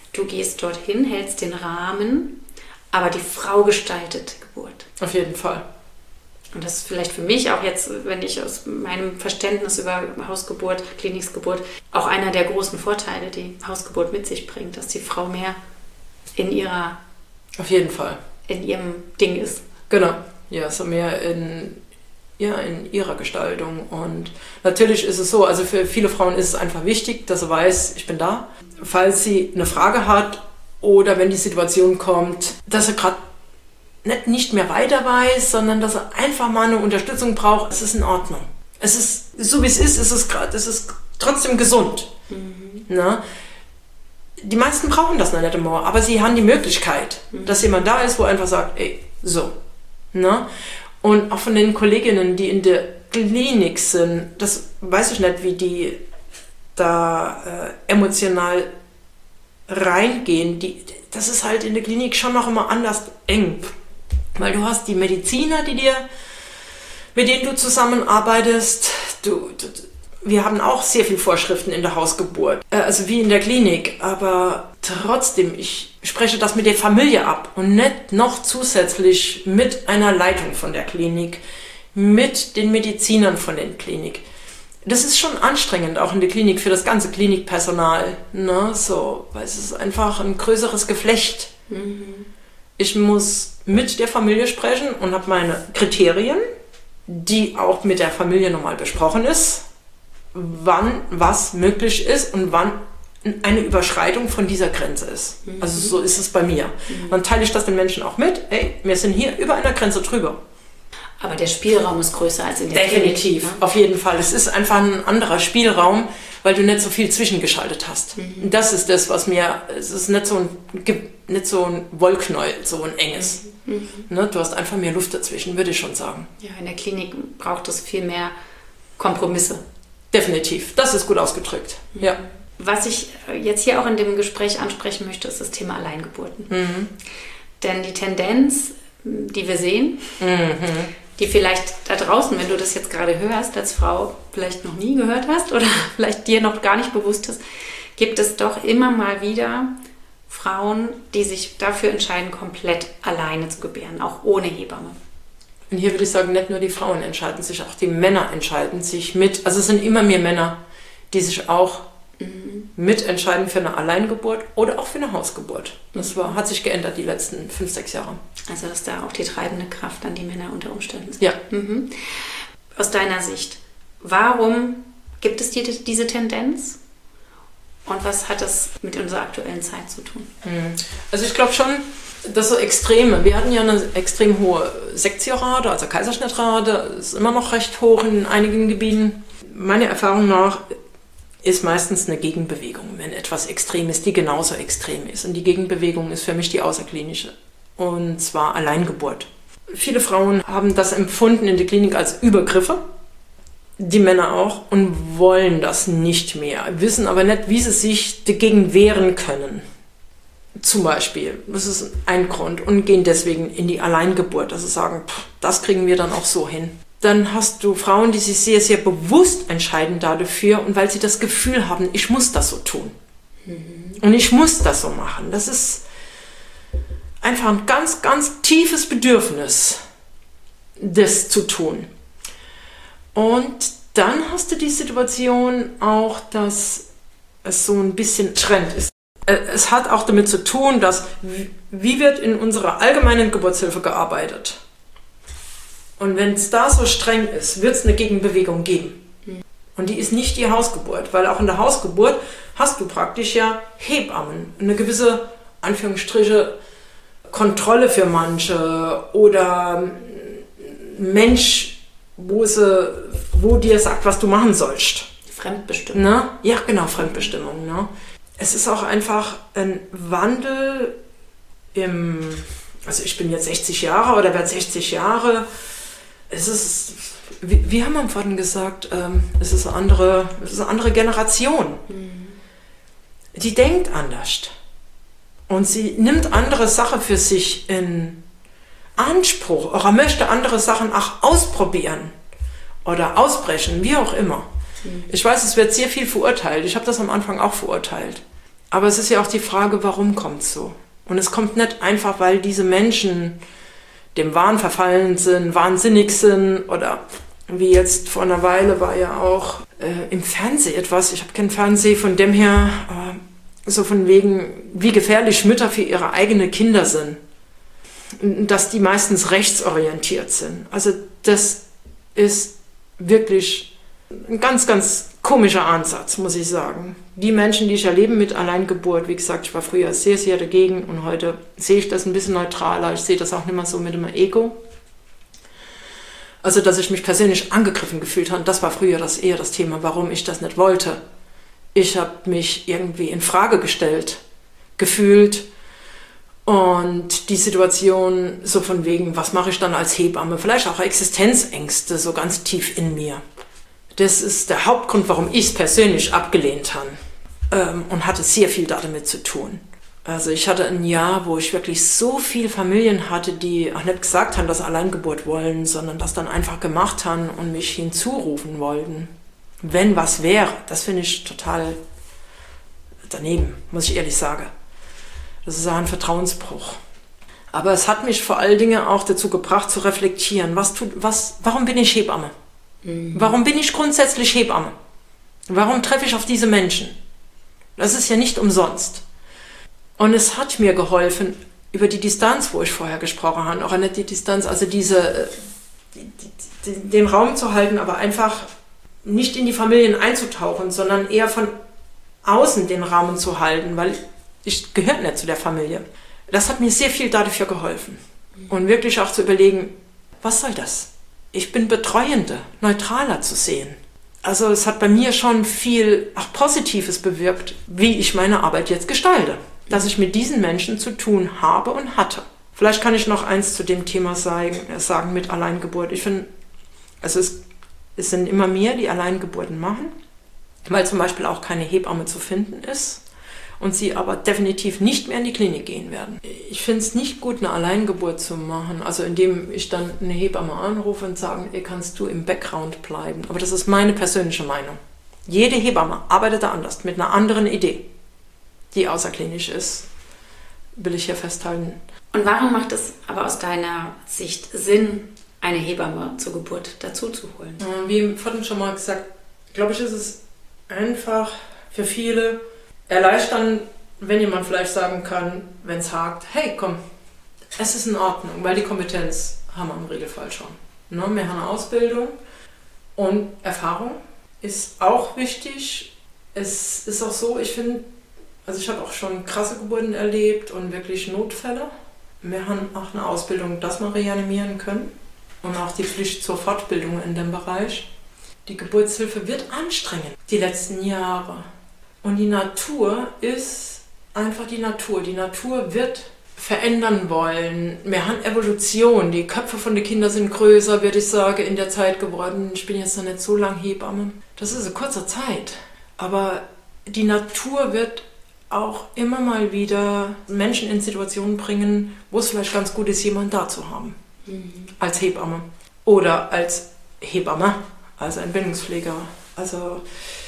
du gehst dorthin, hältst den Rahmen, aber die Frau gestaltet die Geburt. Auf jeden Fall. Und das ist vielleicht für mich auch jetzt, wenn ich aus meinem Verständnis über Hausgeburt, Kliniksgeburt, auch einer der großen Vorteile, die Hausgeburt mit sich bringt, dass die Frau mehr in ihrer... Auf jeden Fall. In ihrem Ding ist. Genau. Ja, so mehr in, ja, in ihrer Gestaltung. Und natürlich ist es so, also für viele Frauen ist es einfach wichtig, dass sie weiß, ich bin da. Falls sie eine Frage hat oder wenn die Situation kommt, dass sie gerade nicht, nicht mehr weiter weiß, sondern dass er einfach mal eine Unterstützung braucht. Es ist in Ordnung. Es ist, so wie es ist, ist es gerade, es ist trotzdem gesund. Mhm. Na? Die meisten brauchen das noch nicht immer, aber sie haben die Möglichkeit, mhm. dass jemand da ist, wo einfach sagt, ey, so. Na? Und auch von den Kolleginnen, die in der Klinik sind, das weiß ich nicht, wie die da äh, emotional reingehen. Die, das ist halt in der Klinik schon noch immer anders eng. Weil du hast die Mediziner, die dir, mit denen du zusammenarbeitest. Du, du, wir haben auch sehr viele Vorschriften in der Hausgeburt, äh, also wie in der Klinik. Aber trotzdem, ich spreche das mit der Familie ab und nicht noch zusätzlich mit einer Leitung von der Klinik, mit den Medizinern von der Klinik. Das ist schon anstrengend, auch in der Klinik, für das ganze Klinikpersonal. Ne? So, weil es ist einfach ein größeres Geflecht. Mhm. Ich muss mit der Familie sprechen und habe meine Kriterien, die auch mit der Familie nochmal besprochen ist, wann was möglich ist und wann eine Überschreitung von dieser Grenze ist. Mhm. Also so ist es bei mir. Mhm. Dann teile ich das den Menschen auch mit, ey, wir sind hier über einer Grenze drüber. Aber der Spielraum ist größer als in der Definitiv, Klinik, ne? Auf jeden Fall. Es ist einfach ein anderer Spielraum, weil du nicht so viel zwischengeschaltet hast. Mhm. Das ist das, was mir, es ist nicht so ein, nicht so ein Wollknäuel, so ein enges. Mhm. Ne? Du hast einfach mehr Luft dazwischen, würde ich schon sagen. Ja, in der Klinik braucht es viel mehr Kompromisse. Definitiv, das ist gut ausgedrückt, mhm. ja. Was ich jetzt hier auch in dem Gespräch ansprechen möchte, ist das Thema Alleingeburten. Mhm. Denn die Tendenz, die wir sehen, mhm. die vielleicht da draußen, wenn du das jetzt gerade hörst, als Frau vielleicht noch nie gehört hast oder vielleicht dir noch gar nicht bewusst ist, gibt es doch immer mal wieder Frauen, die sich dafür entscheiden, komplett alleine zu gebären, auch ohne Hebamme. Und hier würde ich sagen, nicht nur die Frauen entscheiden sich, auch die Männer entscheiden sich mit. Also es sind immer mehr Männer, die sich auch mhm. mitentscheiden für eine Alleingeburt oder auch für eine Hausgeburt. Das war, hat sich geändert die letzten fünf, sechs Jahre. Also dass da auch die treibende Kraft an die Männer unter Umständen sind. Ja. Mhm. Aus deiner Sicht, warum gibt es die, diese Tendenz? Und was hat das mit unserer aktuellen Zeit zu tun? Also ich glaube schon, dass so Extreme, wir hatten ja eine extrem hohe Sektiorate, also Kaiserschnittrate, ist immer noch recht hoch in einigen Gebieten. Meiner Erfahrung nach ist meistens eine Gegenbewegung, wenn etwas extrem ist, die genauso extrem ist. Und die Gegenbewegung ist für mich die außerklinische, und zwar Alleingeburt. Viele Frauen haben das empfunden in der Klinik als Übergriffe, die Männer auch, und wollen das nicht mehr, wissen aber nicht, wie sie sich dagegen wehren können. Zum Beispiel, das ist ein Grund, und gehen deswegen in die Alleingeburt, dass sie sagen, pff, das kriegen wir dann auch so hin. Dann hast du Frauen, die sich sehr, sehr bewusst entscheiden dafür, und weil sie das Gefühl haben, ich muss das so tun. Mhm. Und ich muss das so machen. Das ist einfach ein ganz, ganz tiefes Bedürfnis, das zu tun. Und dann hast du die Situation auch, dass es so ein bisschen Trend ist. Es hat auch damit zu tun, dass, wie wird in unserer allgemeinen Geburtshilfe gearbeitet? Und wenn es da so streng ist, wird es eine Gegenbewegung geben. Und die ist nicht die Hausgeburt, weil auch in der Hausgeburt hast du praktisch ja Hebammen, eine gewisse, Anführungsstriche, Kontrolle für manche oder Mensch, wo, sie, wo dir sagt, was du machen sollst. Fremdbestimmung. Ne? Ja, genau, Fremdbestimmung. Ne? Es ist auch einfach ein Wandel im, also ich bin jetzt sechzig Jahre oder werde sechzig Jahre. Es ist, wie, wie haben wir vorhin gesagt, ähm, es ist eine andere, es ist eine andere Generation. Mhm. Die denkt anders. Und sie nimmt andere Sachen für sich in Anspruch oder möchte andere Sachen auch ausprobieren oder ausbrechen, wie auch immer. Mhm. Ich weiß, es wird sehr viel verurteilt. Ich habe das am Anfang auch verurteilt. Aber es ist ja auch die Frage, warum kommt es so? Und es kommt nicht einfach, weil diese Menschen dem Wahn verfallen sind, wahnsinnig sind oder wie jetzt vor einer Weile war ja auch äh, im Fernsehen etwas, ich habe kein Fernsehen, von dem her äh, so von wegen, wie gefährlich Mütter für ihre eigenen Kinder sind. Dass die meistens rechtsorientiert sind. Also das ist wirklich ein ganz, ganz komischer Ansatz, muss ich sagen. Die Menschen, die ich erlebe mit Alleingeburt, wie gesagt, ich war früher sehr, sehr dagegen und heute sehe ich das ein bisschen neutraler. Ich sehe das auch nicht mehr so mit dem Ego. Also, dass ich mich persönlich angegriffen gefühlt habe, das war früher das eher das Thema, warum ich das nicht wollte. Ich habe mich irgendwie in Frage gestellt, gefühlt und die Situation so von wegen, was mache ich dann als Hebamme? Vielleicht auch Existenzängste so ganz tief in mir. Das ist der Hauptgrund, warum ich es persönlich abgelehnt habe ähm, und hatte sehr viel damit zu tun. Also ich hatte ein Jahr, wo ich wirklich so viele Familien hatte, die auch nicht gesagt haben, dass sie Alleingeburt wollen, sondern das dann einfach gemacht haben und mich hinzurufen wollten. Wenn was wäre, das finde ich total daneben, muss ich ehrlich sagen. Das ist auch ein Vertrauensbruch. Aber es hat mich vor allen Dingen auch dazu gebracht, zu reflektieren, was tut, was, warum bin ich Hebamme? Mhm. Warum bin ich grundsätzlich Hebamme? Warum treffe ich auf diese Menschen? Das ist ja nicht umsonst. Und es hat mir geholfen, über die Distanz, wo ich vorher gesprochen habe, auch nicht die Distanz, also diese, die, die, den Raum zu halten, aber einfach nicht in die Familien einzutauchen, sondern eher von außen den Rahmen zu halten, weil ich gehöre nicht zu der Familie. Das hat mir sehr viel dafür geholfen. Und wirklich auch zu überlegen, was soll das? Ich bin Betreuende, neutraler zu sehen. Also es hat bei mir schon viel auch Positives bewirkt, wie ich meine Arbeit jetzt gestalte. Dass ich mit diesen Menschen zu tun habe und hatte. Vielleicht kann ich noch eins zu dem Thema sagen, sagen mit Alleingeburt. Ich finde, also es, es sind immer mehr, die Alleingeburten machen, weil zum Beispiel auch keine Hebamme zu finden ist und sie aber definitiv nicht mehr in die Klinik gehen werden. Ich finde es nicht gut, eine Alleingeburt zu machen, also indem ich dann eine Hebamme anrufe und sage, ey, kannst du im Background bleiben. Aber das ist meine persönliche Meinung. Jede Hebamme arbeitet da anders, mit einer anderen Idee, die außerklinisch ist, will ich hier festhalten. Und warum macht es aber aus deiner Sicht Sinn, eine Hebamme zur Geburt dazu zu holen? Wie vorhin schon mal gesagt, glaube ich, ist es einfach für viele erleichternd, wenn jemand vielleicht sagen kann, wenn es hakt, hey, komm, es ist in Ordnung, weil die Kompetenz haben wir im Regelfall schon. Ne? Wir haben eine Ausbildung und Erfahrung ist auch wichtig. Es ist auch so, ich finde, also ich habe auch schon krasse Geburten erlebt und wirklich Notfälle. Wir haben auch eine Ausbildung, dass wir reanimieren können und auch die Pflicht zur Fortbildung in dem Bereich. Die Geburtshilfe wird anstrengend, die letzten Jahre. Und die Natur ist einfach die Natur. Die Natur wird verändern wollen. Wir haben Evolution. Die Köpfe von den Kindern sind größer, würde ich sagen, in der Zeit geworden. Ich bin jetzt noch nicht so lange Hebamme. Das ist eine kurze Zeit. Aber die Natur wird auch immer mal wieder Menschen in Situationen bringen, wo es vielleicht ganz gut ist, jemanden da zu haben. Mhm. Als Hebamme. Oder als Hebamme, also Entbindungspfleger. Also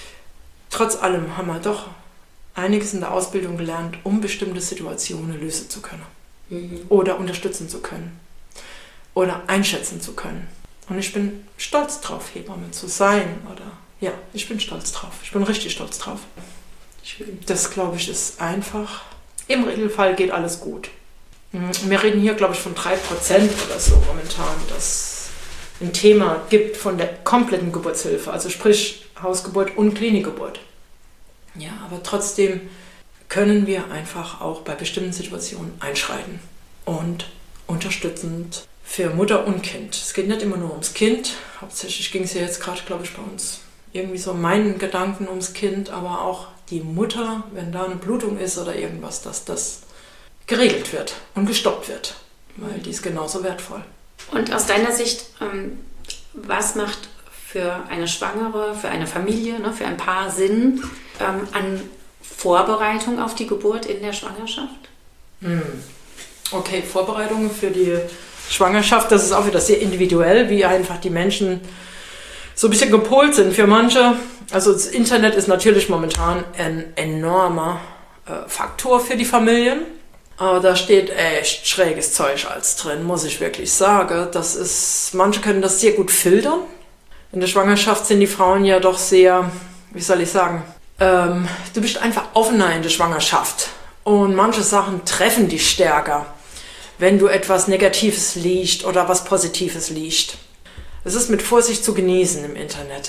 trotz allem haben wir doch einiges in der Ausbildung gelernt, um bestimmte Situationen lösen zu können. Mhm. Oder unterstützen zu können. Oder einschätzen zu können. Und ich bin stolz drauf, Hebamme zu sein. Oder ja, ich bin stolz drauf. Ich bin richtig stolz drauf. Schön. Das, glaube ich, ist einfach. Im Regelfall geht alles gut. Wir reden hier, glaube ich, von drei Prozent oder so momentan, dass ein Thema gibt von der kompletten Geburtshilfe. Also sprich Hausgeburt und Klinikgeburt. Ja, aber trotzdem können wir einfach auch bei bestimmten Situationen einschreiten und unterstützend für Mutter und Kind. Es geht nicht immer nur ums Kind. Hauptsächlich ging es ja jetzt gerade, glaube ich, bei uns irgendwie so meinen Gedanken ums Kind, aber auch die Mutter, wenn da eine Blutung ist oder irgendwas, dass das geregelt wird und gestoppt wird, weil die ist genauso wertvoll. Und aus deiner Sicht, ähm, was macht für eine Schwangere, für eine Familie, ne, für ein Paar Sinn ähm, an Vorbereitung auf die Geburt in der Schwangerschaft? Hm. Okay, Vorbereitungen für die Schwangerschaft, das ist auch wieder sehr individuell, wie einfach die Menschen so ein bisschen gepolt sind. Für manche, also das Internet ist natürlich momentan ein enormer äh, Faktor für die Familien. Aber da steht echt schräges Zeug als drin, muss ich wirklich sagen. Das ist, manche können das sehr gut filtern. In der Schwangerschaft sind die Frauen ja doch sehr, wie soll ich sagen, ähm, du bist einfach offener in der Schwangerschaft. Und manche Sachen treffen dich stärker, wenn du etwas Negatives liest oder was Positives liest. Es ist mit Vorsicht zu genießen im Internet.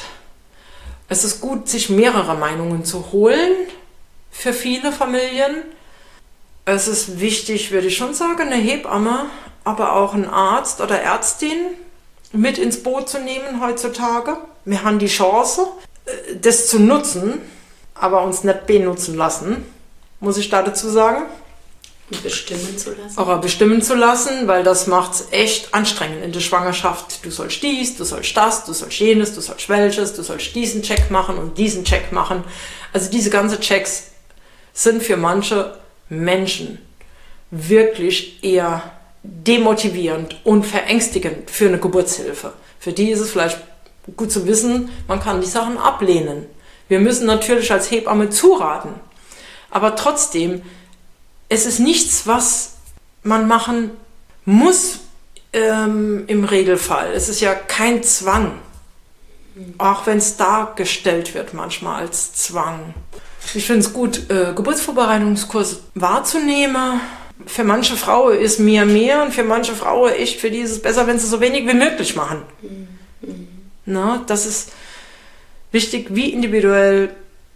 Es ist gut, sich mehrere Meinungen zu holen für viele Familien. Es ist wichtig, würde ich schon sagen, eine Hebamme, aber auch einen Arzt oder Ärztin mit ins Boot zu nehmen heutzutage. Wir haben die Chance, das zu nutzen, aber uns nicht benutzen lassen, muss ich da dazu sagen. Bestimmen zu lassen. Auch bestimmen zu lassen, weil das macht es echt anstrengend in der Schwangerschaft. Du sollst dies, du sollst das, du sollst jenes, du sollst welches, du sollst diesen Check machen und diesen Check machen. Also diese ganzen Checks sind für manche Menschen wirklich eher demotivierend und verängstigend für eine Geburtshilfe. Für die ist es vielleicht gut zu wissen, man kann die Sachen ablehnen. Wir müssen natürlich als Hebamme zuraten, aber trotzdem, es ist nichts, was man machen muss ähm, im Regelfall. Es ist ja kein Zwang, auch wenn es dargestellt wird manchmal als Zwang. Ich finde es gut, äh, Geburtsvorbereitungskurse wahrzunehmen. Für manche Frauen ist mehr mehr und für manche Frauen echt, für die ist es besser, wenn sie so wenig wie möglich machen. Mhm. Na, das ist wichtig, wie individuell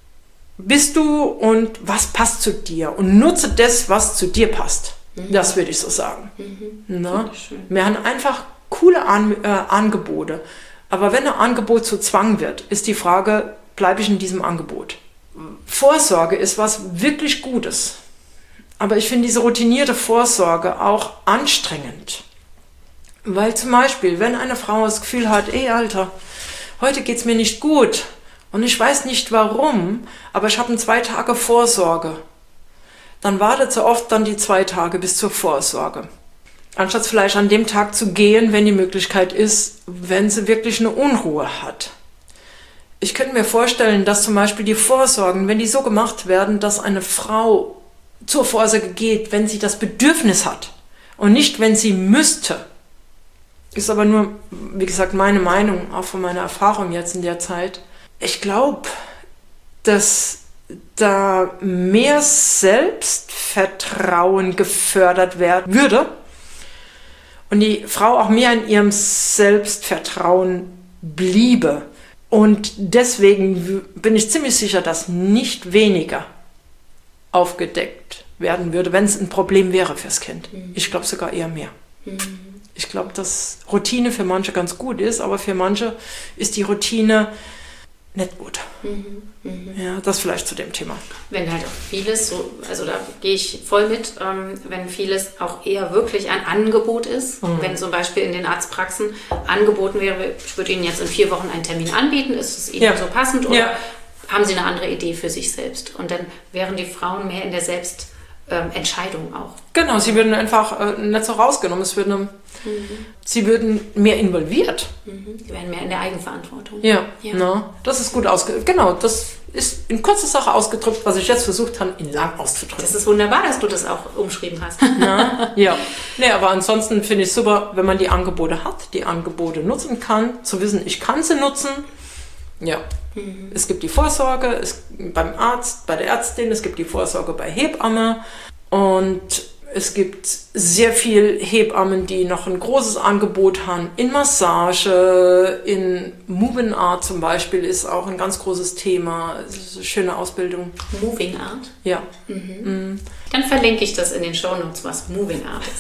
bist du und was passt zu dir und nutze das, was zu dir passt. Mhm. Das würde ich so sagen. Mhm. Na? Wir haben einfach coole An äh, Angebote. Aber wenn ein Angebot zu Zwang wird, ist die Frage, bleibe ich in diesem Angebot? Vorsorge ist was wirklich Gutes. Aber ich finde diese routinierte Vorsorge auch anstrengend. Weil zum Beispiel, wenn eine Frau das Gefühl hat, ey Alter, heute geht es mir nicht gut, und ich weiß nicht warum, aber ich habe eine zwei Tage Vorsorge. Dann wartet sie oft dann die zwei Tage bis zur Vorsorge. Anstatt vielleicht an dem Tag zu gehen, wenn die Möglichkeit ist, wenn sie wirklich eine Unruhe hat. Ich könnte mir vorstellen, dass zum Beispiel die Vorsorgen, wenn die so gemacht werden, dass eine Frau zur Vorsorge geht, wenn sie das Bedürfnis hat und nicht, wenn sie müsste. Ist aber nur, wie gesagt, meine Meinung, auch von meiner Erfahrung jetzt in der Zeit. Ich glaube, dass da mehr Selbstvertrauen gefördert werden würde und die Frau auch mehr in ihrem Selbstvertrauen bliebe. Und deswegen bin ich ziemlich sicher, dass nicht weniger aufgedeckt werden würde, wenn es ein Problem wäre fürs Kind. Mhm. Ich glaube sogar eher mehr. Mhm. Ich glaube, dass Routine für manche ganz gut ist, aber für manche ist die Routine nicht gut. Mhm, mh. Ja, das vielleicht zu dem Thema. Wenn halt auch vieles, so, also da gehe ich voll mit, ähm, wenn vieles auch eher wirklich ein Angebot ist, mhm. wenn zum Beispiel in den Arztpraxen angeboten wäre, ich würde Ihnen jetzt in vier Wochen einen Termin anbieten, ist es Ihnen ja. so passend oder ja. haben Sie eine andere Idee für sich selbst? Und dann wären die Frauen mehr in der Selbstentscheidung ähm, auch. Genau, sie würden einfach äh, nicht so rausgenommen, es würden, mhm. sie würden mehr involviert. Mhm. Sie wären mehr in der Eigenverantwortung. Ja, ja. No, das ist gut ausgedrückt. Genau, das ist in kurzer Sache ausgedrückt, was ich jetzt versucht habe, in lang auszudrücken. Das ist wunderbar, dass du das auch umschrieben hast. Na, ja, nee, aber ansonsten finde ich es super, wenn man die Angebote hat, die Angebote nutzen kann, zu wissen, ich kann sie nutzen. Ja, mhm. Es gibt die Vorsorge es, beim Arzt, bei der Ärztin, es gibt die Vorsorge bei Hebamme und es gibt sehr viele Hebammen, die noch ein großes Angebot haben in Massage, in Moving Art zum Beispiel ist auch ein ganz großes Thema. Es ist eine schöne Ausbildung. Moving Art? Ja. Mhm. Mhm. Dann verlinke ich das in den Shownotes, was Moving Art ist.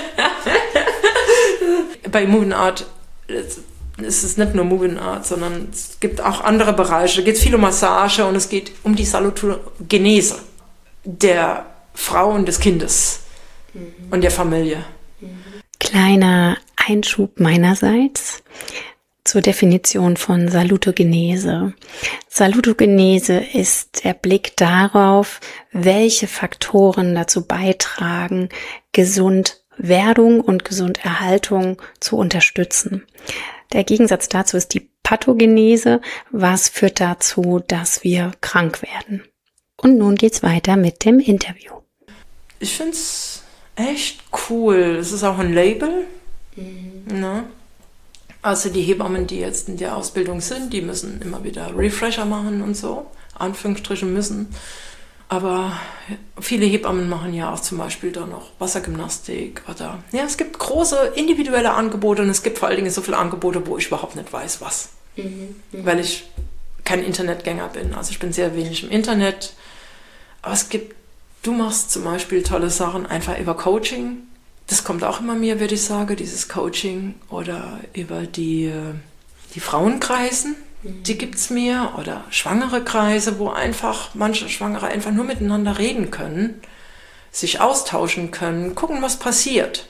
Bei Moving Art ist es nicht nur Moving Art, sondern es gibt auch andere Bereiche. Da geht es viel um Massage und es geht um die Salutogenese der Frau und des Kindes. Mhm. Und der Familie. Kleiner Einschub meinerseits zur Definition von Salutogenese. Salutogenese ist der Blick darauf, welche Faktoren dazu beitragen, Gesundwerdung und Gesunderhaltung zu unterstützen. Der Gegensatz dazu ist die Pathogenese. Was führt dazu, dass wir krank werden? Und nun geht's weiter mit dem Interview. Ich finde es echt cool. Es ist auch ein Label. Mhm. Ne? Also die Hebammen, die jetzt in der Ausbildung sind, die müssen immer wieder Refresher machen und so. Anführungsstrichen müssen. Aber viele Hebammen machen ja auch zum Beispiel dann noch Wassergymnastik oder ja, es gibt große individuelle Angebote und es gibt vor allen Dingen so viele Angebote, wo ich überhaupt nicht weiß, was. Mhm. Mhm. Weil ich kein Internetgänger bin. Also ich bin sehr wenig im Internet. Aber es gibt, du machst zum Beispiel tolle Sachen einfach über Coaching. Das kommt auch immer mehr, würde ich sagen, dieses Coaching oder über die, die Frauenkreisen. Die gibt es mehr oder schwangere Kreise, wo einfach manche Schwangere einfach nur miteinander reden können, sich austauschen können, gucken, was passiert.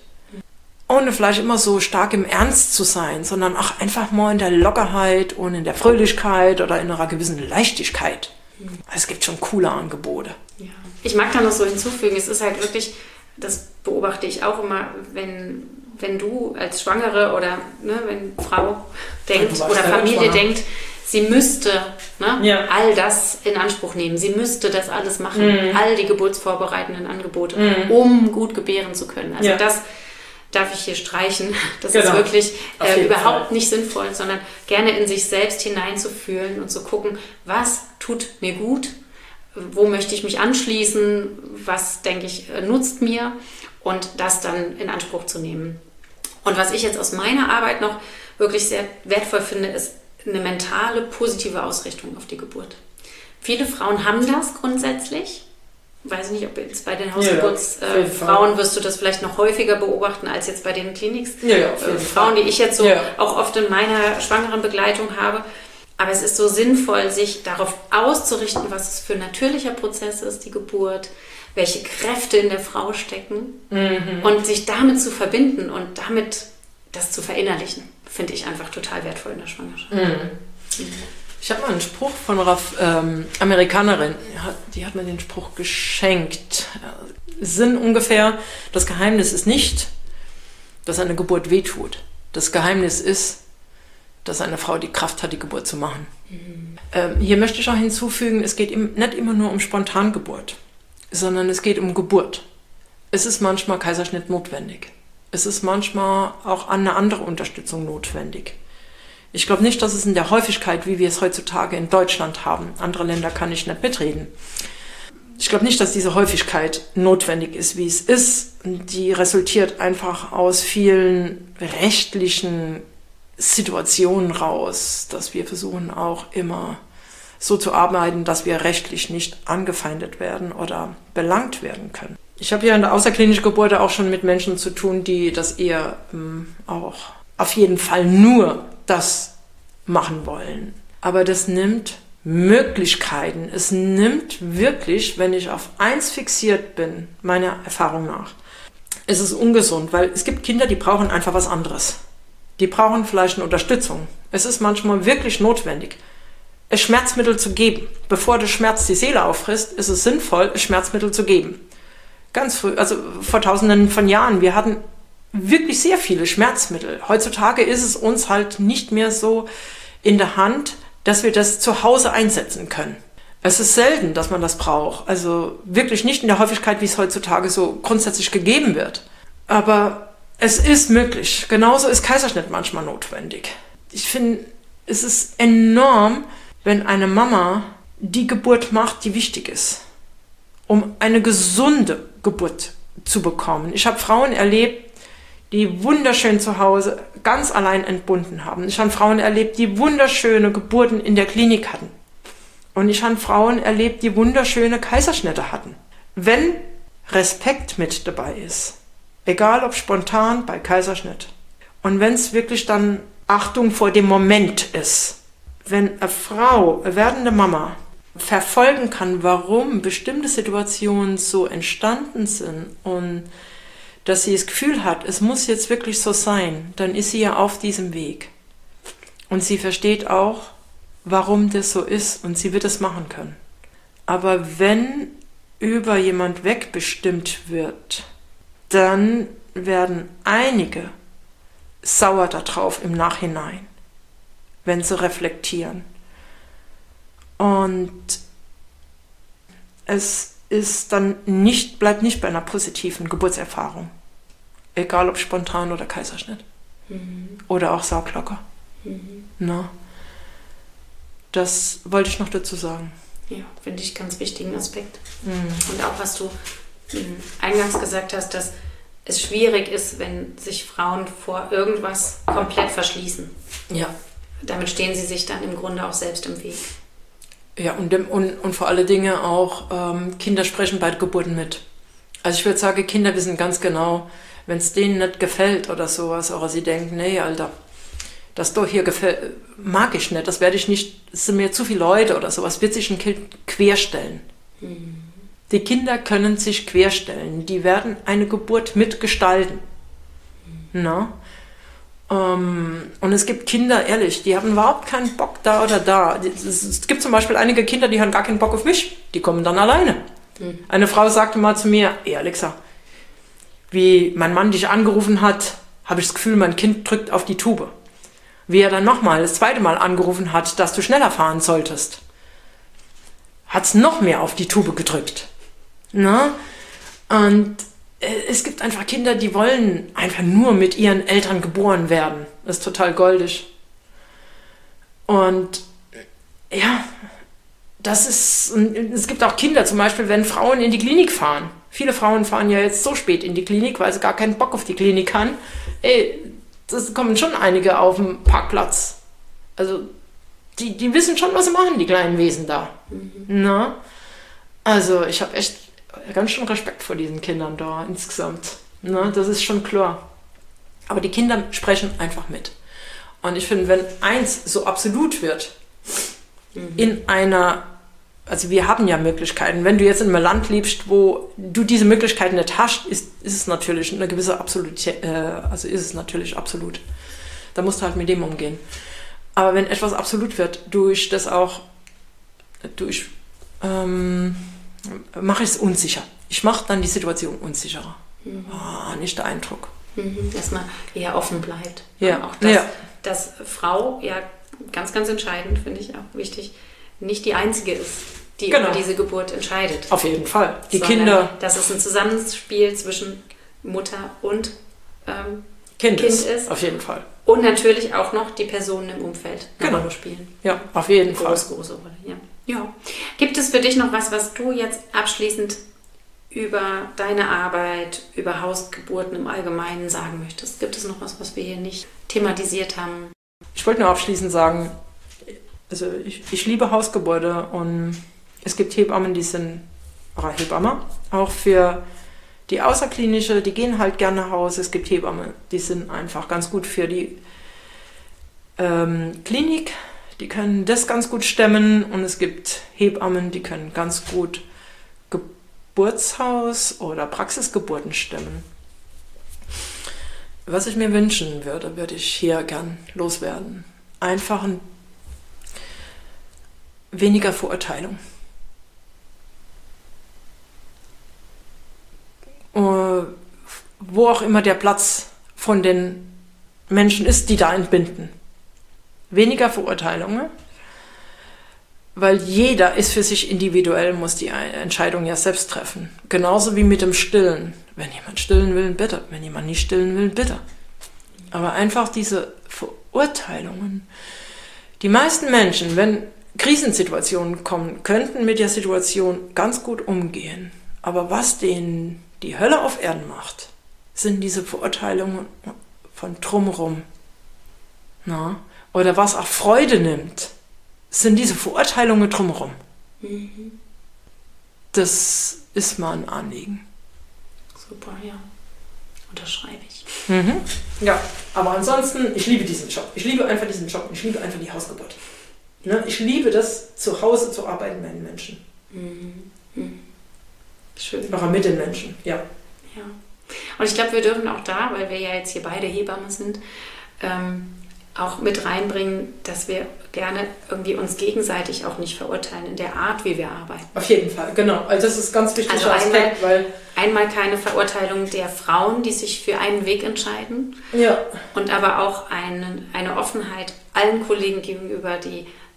Ohne vielleicht immer so stark im Ernst zu sein, sondern auch einfach mal in der Lockerheit und in der Fröhlichkeit oder in einer gewissen Leichtigkeit. Es gibt schon coole Angebote. Ja. Ich mag da noch so hinzufügen, es ist halt wirklich, das beobachte ich auch immer, wenn, wenn du als Schwangere oder ne, wenn Frau denkt oder Familie denkt, sie müsste ne, ja. all das in Anspruch nehmen, sie müsste das alles machen, mhm. all die geburtsvorbereitenden Angebote, mhm. um gut gebären zu können. Also ja. das darf ich hier streichen. Das genau. ist wirklich äh, überhaupt Fall. nicht sinnvoll, sondern gerne in sich selbst hineinzufühlen und zu gucken, was tut mir gut, wo möchte ich mich anschließen, was, denke ich, nutzt mir und das dann in Anspruch zu nehmen. Und was ich jetzt aus meiner Arbeit noch wirklich sehr wertvoll finde, ist eine mentale, positive Ausrichtung auf die Geburt. Viele Frauen haben das grundsätzlich. Ich weiß nicht, ob jetzt bei den Hausgeburtsfrauen ja, äh, wirst du das vielleicht noch häufiger beobachten als jetzt bei den Kliniks. Ja, ja, äh, Frauen, die ich jetzt so ja. auch oft in meiner schwangeren Begleitung habe. Aber es ist so sinnvoll, sich darauf auszurichten, was es für ein natürlicher Prozess ist, die Geburt, welche Kräfte in der Frau stecken mhm. und sich damit zu verbinden und damit das zu verinnerlichen, finde ich einfach total wertvoll in der Schwangerschaft. Mhm. Ich habe mal einen Spruch von einer ähm, Amerikanerin, die hat mir den Spruch geschenkt. Sinn ungefähr, das Geheimnis ist nicht, dass eine Geburt wehtut. Das Geheimnis ist, dass eine Frau die Kraft hat, die Geburt zu machen. Mhm. Ähm, hier möchte ich auch hinzufügen, es geht im, nicht immer nur um Spontangeburt, sondern es geht um Geburt. Es ist manchmal Kaiserschnitt notwendig. Es ist manchmal auch eine andere Unterstützung notwendig. Ich glaube nicht, dass es in der Häufigkeit, wie wir es heutzutage in Deutschland haben, andere Länder kann ich nicht mitreden. Ich glaube nicht, dass diese Häufigkeit notwendig ist, wie es ist. Die resultiert einfach aus vielen rechtlichen Situationen raus, dass wir versuchen auch immer so zu arbeiten, dass wir rechtlich nicht angefeindet werden oder belangt werden können. Ich habe ja in der außerklinischen Geburt auch schon mit Menschen zu tun, die das eher ähm, auch auf jeden Fall nur das machen wollen. Aber das nimmt Möglichkeiten. Es nimmt wirklich, wenn ich auf eins fixiert bin, meiner Erfahrung nach, ist es ungesund, weil es gibt Kinder, die brauchen einfach was anderes. Die brauchen vielleicht eine Unterstützung. Es ist manchmal wirklich notwendig, ein Schmerzmittel zu geben. Bevor der Schmerz die Seele auffrisst, ist es sinnvoll, ein Schmerzmittel zu geben. Ganz früh, also vor tausenden von Jahren, wir hatten wirklich sehr viele Schmerzmittel. Heutzutage ist es uns halt nicht mehr so in der Hand, dass wir das zu Hause einsetzen können. Es ist selten, dass man das braucht. Also wirklich nicht in der Häufigkeit, wie es heutzutage so grundsätzlich gegeben wird. Aber es ist möglich. Genauso ist Kaiserschnitt manchmal notwendig. Ich finde, es ist enorm, wenn eine Mama die Geburt macht, die wichtig ist, um eine gesunde Geburt zu bekommen. Ich habe Frauen erlebt, die wunderschön zu Hause ganz allein entbunden haben. Ich habe Frauen erlebt, die wunderschöne Geburten in der Klinik hatten. Und ich habe Frauen erlebt, die wunderschöne Kaiserschnitte hatten. Wenn Respekt mit dabei ist, egal ob spontan bei Kaiserschnitt, und wenn es wirklich dann Achtung vor dem Moment ist, wenn eine Frau, eine werdende Mama, verfolgen kann, warum bestimmte Situationen so entstanden sind und dass sie das Gefühl hat, es muss jetzt wirklich so sein, dann ist sie ja auf diesem Weg. Und sie versteht auch, warum das so ist und sie wird es machen können. Aber wenn über jemand wegbestimmt wird, dann werden einige sauer darauf im Nachhinein, wenn sie reflektieren. Und es ist dann nicht, bleibt nicht bei einer positiven Geburtserfahrung. Egal ob spontan oder Kaiserschnitt. Mhm. Oder auch Sauglocke. Mhm. Na, das wollte ich noch dazu sagen. Ja, finde ich ganz wichtigen Aspekt. Mhm. Und auch was du eingangs gesagt hast, dass es schwierig ist, wenn sich Frauen vor irgendwas komplett verschließen. Ja. Damit stehen sie sich dann im Grunde auch selbst im Weg. Ja, und, und, und vor allen Dingen auch, ähm, Kinder sprechen bei Geburten mit. Also ich würde sagen, Kinder wissen ganz genau, wenn es denen nicht gefällt oder sowas, oder sie denken, nee, Alter, das doch hier gefällt, mag ich nicht, das werde ich nicht, es sind mir zu viele Leute oder sowas, wird sich ein Kind querstellen. Mhm. Die Kinder können sich querstellen, die werden eine Geburt mitgestalten. Mhm. Na? Um, und es gibt Kinder, ehrlich, die haben überhaupt keinen Bock da oder da. Es, es gibt zum Beispiel einige Kinder, die haben gar keinen Bock auf mich, die kommen dann alleine. Mhm. Eine Frau sagte mal zu mir, ey Alexa, wie mein Mann dich angerufen hat, habe ich das Gefühl, mein Kind drückt auf die Tube. Wie er dann nochmal, das zweite Mal angerufen hat, dass du schneller fahren solltest, hat es noch mehr auf die Tube gedrückt. Na? Und es gibt einfach Kinder, die wollen einfach nur mit ihren Eltern geboren werden. Das ist total goldig. Und ja, das ist, es gibt auch Kinder, zum Beispiel, wenn Frauen in die Klinik fahren. Viele Frauen fahren ja jetzt so spät in die Klinik, weil sie gar keinen Bock auf die Klinik haben. Ey, das kommen schon einige auf dem Parkplatz. Also, die, die wissen schon, was sie machen, die kleinen Wesen da. Mhm. Na? Also, ich habe echt ganz schön Respekt vor diesen Kindern da insgesamt. Na, das ist schon klar. Aber die Kinder sprechen einfach mit. Und ich finde, wenn eins so absolut wird, mhm. in einer, also wir haben ja Möglichkeiten, wenn du jetzt in einem Land lebst, wo du diese Möglichkeiten nicht hast, ist, ist es natürlich eine gewisse Absolutität, äh, also ist es natürlich absolut. Da musst du halt mit dem umgehen. Aber wenn etwas absolut wird, durch das auch, durch, ähm, mache ich es unsicher. Ich mache dann die Situation unsicherer. Mhm. Oh, nicht der Eindruck. Mhm. Dass man eher offen bleibt. Ja. Und auch das, ja. dass Frau, ja ganz, ganz entscheidend, finde ich auch wichtig, nicht die Einzige ist, die genau. über diese Geburt entscheidet. Auf jeden Fall. Die Sondern, Kinder. dass es ein Zusammenspiel zwischen Mutter und ähm, Kind, kind ist. ist. Auf jeden Fall. Und natürlich auch noch die Personen im Umfeld eine genau. Rolle spielen. Ja, auf jeden eine Fall. Große, große Rolle, ja. Ja. Gibt es für dich noch was, was du jetzt abschließend über deine Arbeit, über Hausgeburten im Allgemeinen sagen möchtest? Gibt es noch was, was wir hier nicht thematisiert haben? Ich wollte nur abschließend sagen, also ich, ich liebe Hausgeburten und es gibt Hebammen, die sind, oder Hebamme, auch für die Außerklinische, die gehen halt gerne nach Hause. Es gibt Hebammen, die sind einfach ganz gut für die ähm, Klinik. Die können das ganz gut stemmen und es gibt Hebammen, die können ganz gut Geburtshaus- oder Praxisgeburten stemmen. Was ich mir wünschen würde, würde ich hier gern loswerden. Einfach ein weniger Verurteilung. Wo auch immer der Platz von den Menschen ist, die da entbinden. Weniger Verurteilungen, weil jeder ist für sich individuell, muss die Entscheidung ja selbst treffen. Genauso wie mit dem Stillen. Wenn jemand stillen will, bitte. Wenn jemand nicht stillen will, bitte. Aber einfach diese Verurteilungen. Die meisten Menschen, wenn Krisensituationen kommen, könnten mit der Situation ganz gut umgehen. Aber was denen die Hölle auf Erden macht, sind diese Verurteilungen von drumherum. Na? Oder was auch Freude nimmt, sind diese Verurteilungen drumherum. Mhm. Das ist mal ein Anliegen. Super, ja. Unterschreibe ich. Mhm. Ja, aber ansonsten, ich liebe diesen Job. Ich liebe einfach diesen Job. Ich liebe einfach die Hausgeburt. Ne? Ich liebe das, zu Hause zu arbeiten mit den Menschen. Mhm. Mhm. Schön. Auch mit den Menschen, ja. Ja. Und ich glaube, wir dürfen auch da, weil wir ja jetzt hier beide Hebamme sind, ähm, auch mit reinbringen, dass wir gerne irgendwie uns gegenseitig auch nicht verurteilen in der Art, wie wir arbeiten. Auf jeden Fall, genau. Also das ist ganz wichtig. Also einmal, weil einmal keine Verurteilung der Frauen, die sich für einen Weg entscheiden. Ja. Und aber auch eine, eine Offenheit allen Kollegen gegenüber, die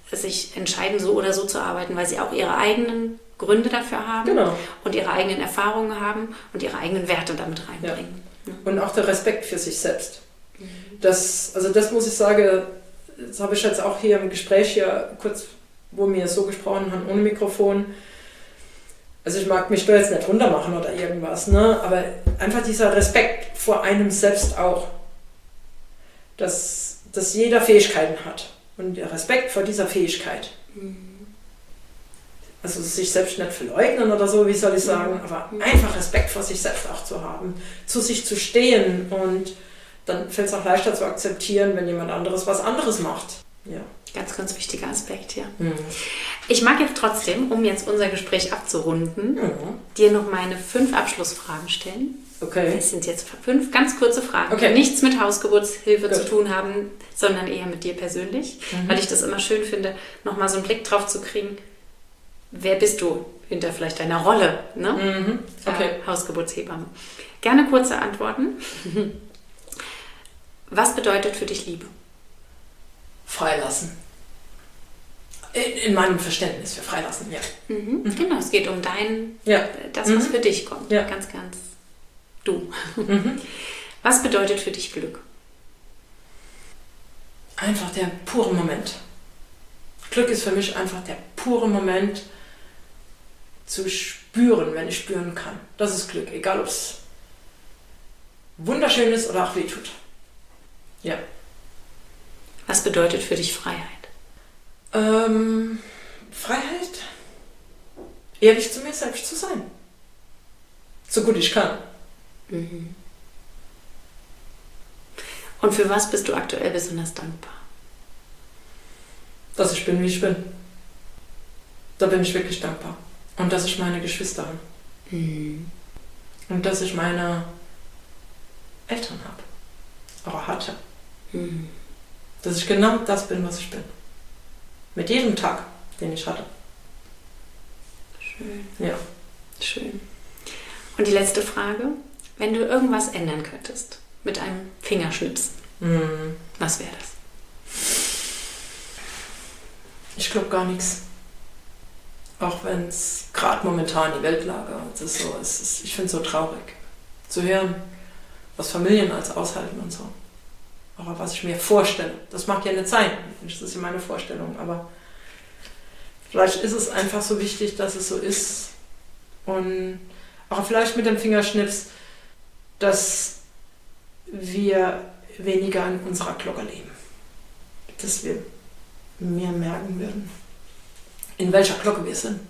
sich entscheiden, so oder so zu arbeiten, weil sie auch ihre eigenen Gründe dafür haben genau. und ihre eigenen Erfahrungen haben und ihre eigenen Werte damit reinbringen. Ja. Und auch der Respekt für sich selbst. Mhm. Das, also das muss ich sagen, das habe ich jetzt auch hier im Gespräch hier kurz, wo wir so gesprochen haben, ohne Mikrofon. Also ich mag mich da jetzt nicht runter machen oder irgendwas, ne? Aber einfach dieser Respekt vor einem selbst auch, dass, dass jeder Fähigkeiten hat und der Respekt vor dieser Fähigkeit. Mhm. Also sich selbst nicht verleugnen oder so, wie soll ich sagen, aber einfach Respekt vor sich selbst auch zu haben, zu sich zu stehen und dann fällt es auch leichter zu akzeptieren, wenn jemand anderes was anderes macht. Ja. Ganz, ganz wichtiger Aspekt, ja. Mhm. Ich mag jetzt trotzdem, um jetzt unser Gespräch abzurunden, mhm. dir noch meine fünf Abschlussfragen stellen. Okay. Das sind jetzt fünf ganz kurze Fragen, okay. die nichts mit Hausgeburtshilfe Gut. zu tun haben, sondern eher mit dir persönlich, mhm. weil ich das immer schön finde, nochmal so einen Blick drauf zu kriegen, wer bist du hinter vielleicht deiner Rolle, ne? Mhm. Okay. Äh, Hausgeburtshebamme. Gerne kurze Antworten. Was bedeutet für dich Liebe? Freilassen. In, in meinem Verständnis für Freilassen, ja. Mhm. Mhm. Genau, es geht um dein, ja. das, was mhm. für dich kommt. Ja. Ganz, ganz du. Mhm. Was bedeutet für dich Glück? Einfach der pure Moment. Glück ist für mich einfach der pure Moment, zu spüren, wenn ich spüren kann. Das ist Glück, egal ob es wunderschön ist oder auch weh tut. Ja. Was bedeutet für dich Freiheit? Ähm, Freiheit? Ehrlich zu mir selbst zu sein. So gut ich kann. Mhm. Und für was bist du aktuell besonders dankbar? Dass ich bin, wie ich bin. Da bin ich wirklich dankbar. Und dass ich meine Geschwister habe. Mhm. Und dass ich meine Eltern habe. Oder hatte. Mhm. Dass ich genau das bin, was ich bin. Mit jedem Tag, den ich hatte. Schön. Ja. Schön. Und die letzte Frage. Wenn du irgendwas ändern könntest, mit einem Fingerschnips, mhm. was wäre das? Ich glaube gar nichts. Auch wenn es gerade momentan die Weltlage das ist so, es ist, ich finde es so traurig zu hören, was Familien als aushalten und so. Aber was ich mir vorstelle, das mag ja nicht sein, das ist ja meine Vorstellung, aber vielleicht ist es einfach so wichtig, dass es so ist. Und auch vielleicht mit dem Fingerschnips, dass wir weniger in unserer Glocke leben. Dass wir mehr merken würden, in welcher Glocke wir sind.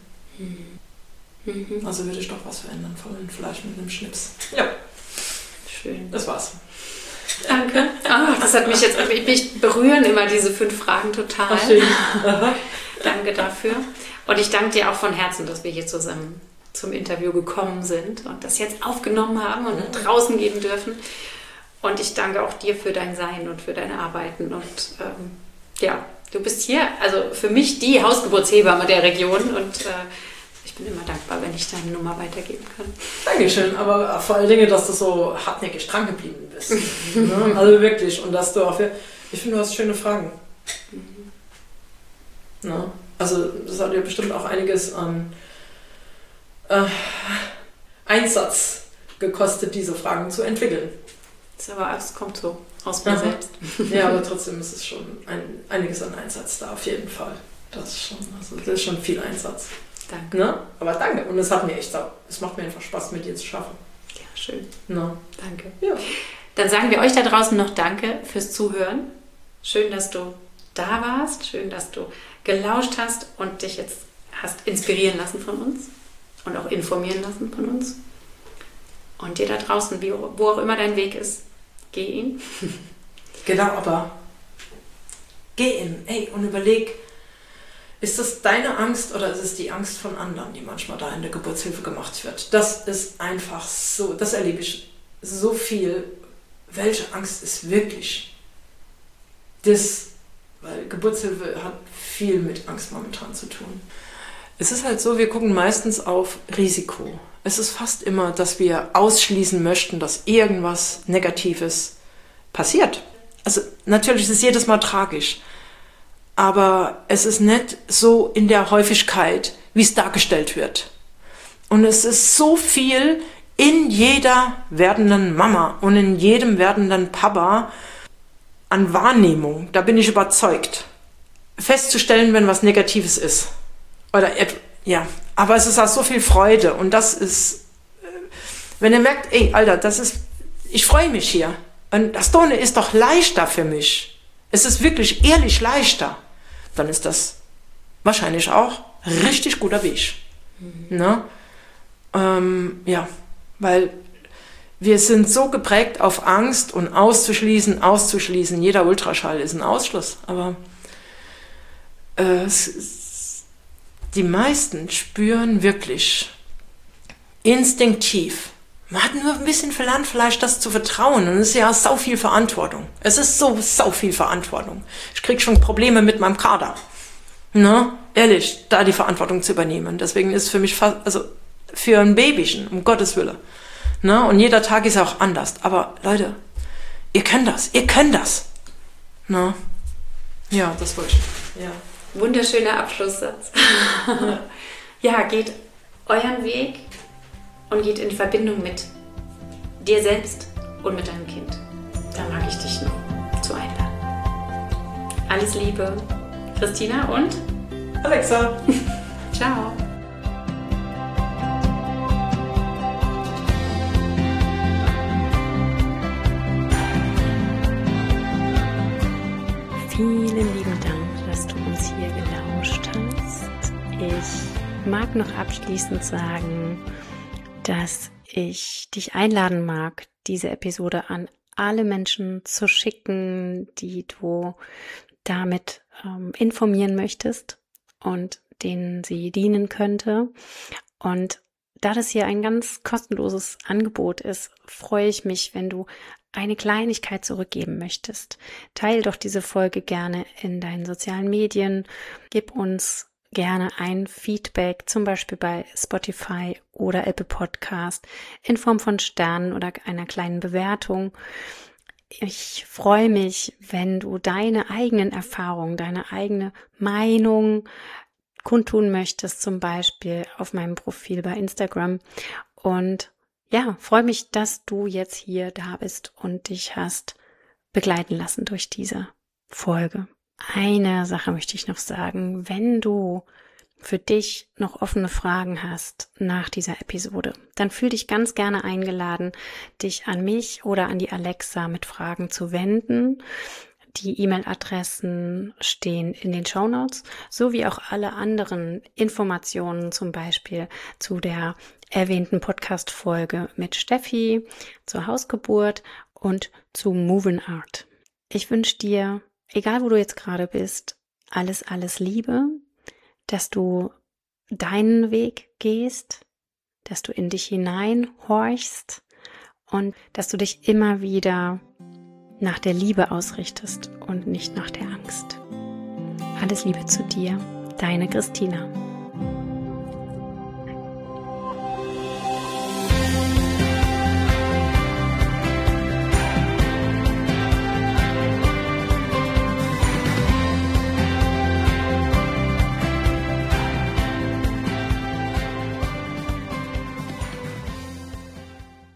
Mhm. Also würde ich doch was verändern wollen, vielleicht mit einem Schnips. Ja. Schön. Das war's. Danke. Oh, das hat mich jetzt, mich berühren immer diese fünf Fragen total. Ach, schön. Danke dafür. Und ich danke dir auch von Herzen, dass wir hier zusammen zum Interview gekommen sind und das jetzt aufgenommen haben und nach draußen geben dürfen. Und ich danke auch dir für dein Sein und für deine Arbeiten. Und ähm, ja, du bist hier, also für mich die Hausgeburtshebamme der Region und äh, ich bin immer dankbar, wenn ich deine Nummer weitergeben kann. Dankeschön, aber vor allen Dingen, dass du so hartnäckig dran geblieben bist. Ne? Also wirklich, und dass du auch, für, ich finde, du hast schöne Fragen. Mhm. Ne? Also das hat ja bestimmt auch einiges an äh, Einsatz gekostet, diese Fragen zu entwickeln. Das aber es kommt so aus mir Aha. selbst. Ja, aber trotzdem ist es schon ein, einiges an Einsatz da, auf jeden Fall. Das ist schon, also das ist schon viel Einsatz. Danke. Ne? Aber danke. Und es hat mir echt, es macht mir einfach Spaß, mit dir zu schaffen. Ja, schön. Ne? Danke. Ja. Dann sagen wir euch da draußen noch Danke fürs Zuhören. Schön, dass du da warst. Schön, dass du gelauscht hast und dich jetzt hast inspirieren lassen von uns und auch informieren lassen von uns. Und dir da draußen, wie, wo auch immer dein Weg ist, geh ihn. Genau, aber geh ihn. Ey, und überleg, ist das deine Angst oder ist es die Angst von anderen, die manchmal da in der Geburtshilfe gemacht wird? Das ist einfach so, das erlebe ich so viel. Welche Angst ist wirklich das? Weil Geburtshilfe hat viel mit Angst momentan zu tun. Es ist halt so, wir gucken meistens auf Risiko. Es ist fast immer, dass wir ausschließen möchten, dass irgendwas Negatives passiert. Also natürlich ist es jedes Mal tragisch. aber es ist nicht so in der Häufigkeit, wie es dargestellt wird. Und es ist so viel in jeder werdenden Mama und in jedem werdenden Papa an Wahrnehmung, da bin ich überzeugt, festzustellen, wenn was Negatives ist. Oder ja, aber es ist auch so viel Freude und das ist, wenn ihr merkt, ey, Alter, das ist, ich freue mich hier. Und das Donne ist doch leichter für mich. Es ist wirklich ehrlich leichter. Dann ist das wahrscheinlich auch richtig guter Weg. Mhm. Ne? Ähm, ja, weil wir sind so geprägt auf Angst und auszuschließen, auszuschließen. Jeder Ultraschall ist ein Ausschluss. Aber äh, es, die meisten spüren wirklich instinktiv. Man hat nur ein bisschen verlernt, vielleicht das zu vertrauen. Und es ist ja sau viel Verantwortung. Es ist so sau viel Verantwortung. Ich kriege schon Probleme mit meinem Kader. Ne? Ehrlich, da die Verantwortung zu übernehmen. Deswegen ist für mich fast, also für ein Babychen, um Gottes Willen. Ne? Und jeder Tag ist auch anders. Aber Leute, ihr könnt das, ihr könnt das. Ne? Ja, das wollte ich. Ja. Wunderschöner Abschlusssatz. Ja. Ja, geht euren Weg und geht in Verbindung mit dir selbst und mit deinem Kind. Da mag ich dich noch zu einladen. Alles Liebe, Christina und Alexa. Ciao. Vielen lieben Dank, dass du uns hier gelauscht hast. Ich mag noch abschließend sagen, dass ich dich einladen mag, diese Episode an alle Menschen zu schicken, die du damit ähm, informieren möchtest und denen sie dienen könnte. Und da das hier ein ganz kostenloses Angebot ist, freue ich mich, wenn du eine Kleinigkeit zurückgeben möchtest. Teil doch diese Folge gerne in deinen sozialen Medien. Gib uns gerne ein Feedback, zum Beispiel bei Spotify oder Apple Podcast in Form von Sternen oder einer kleinen Bewertung. Ich freue mich, wenn du deine eigenen Erfahrungen, deine eigene Meinung kundtun möchtest, zum Beispiel auf meinem Profil bei Instagram. Und ja, freue mich, dass du jetzt hier da bist und dich hast begleiten lassen durch diese Folge. Eine Sache möchte ich noch sagen, wenn du für dich noch offene Fragen hast nach dieser Episode, dann fühl dich ganz gerne eingeladen, dich an mich oder an die Alexa mit Fragen zu wenden. Die E-Mail-Adressen stehen in den Shownotes, sowie auch alle anderen Informationen, zum Beispiel zu der erwähnten Podcast-Folge mit Steffi, zur Hausgeburt und zu Moving Art. Ich wünsche dir, egal wo du jetzt gerade bist, alles, alles Liebe, dass du deinen Weg gehst, dass du in dich hineinhorchst und dass du dich immer wieder nach der Liebe ausrichtest und nicht nach der Angst. Alles Liebe zu dir, deine Christina.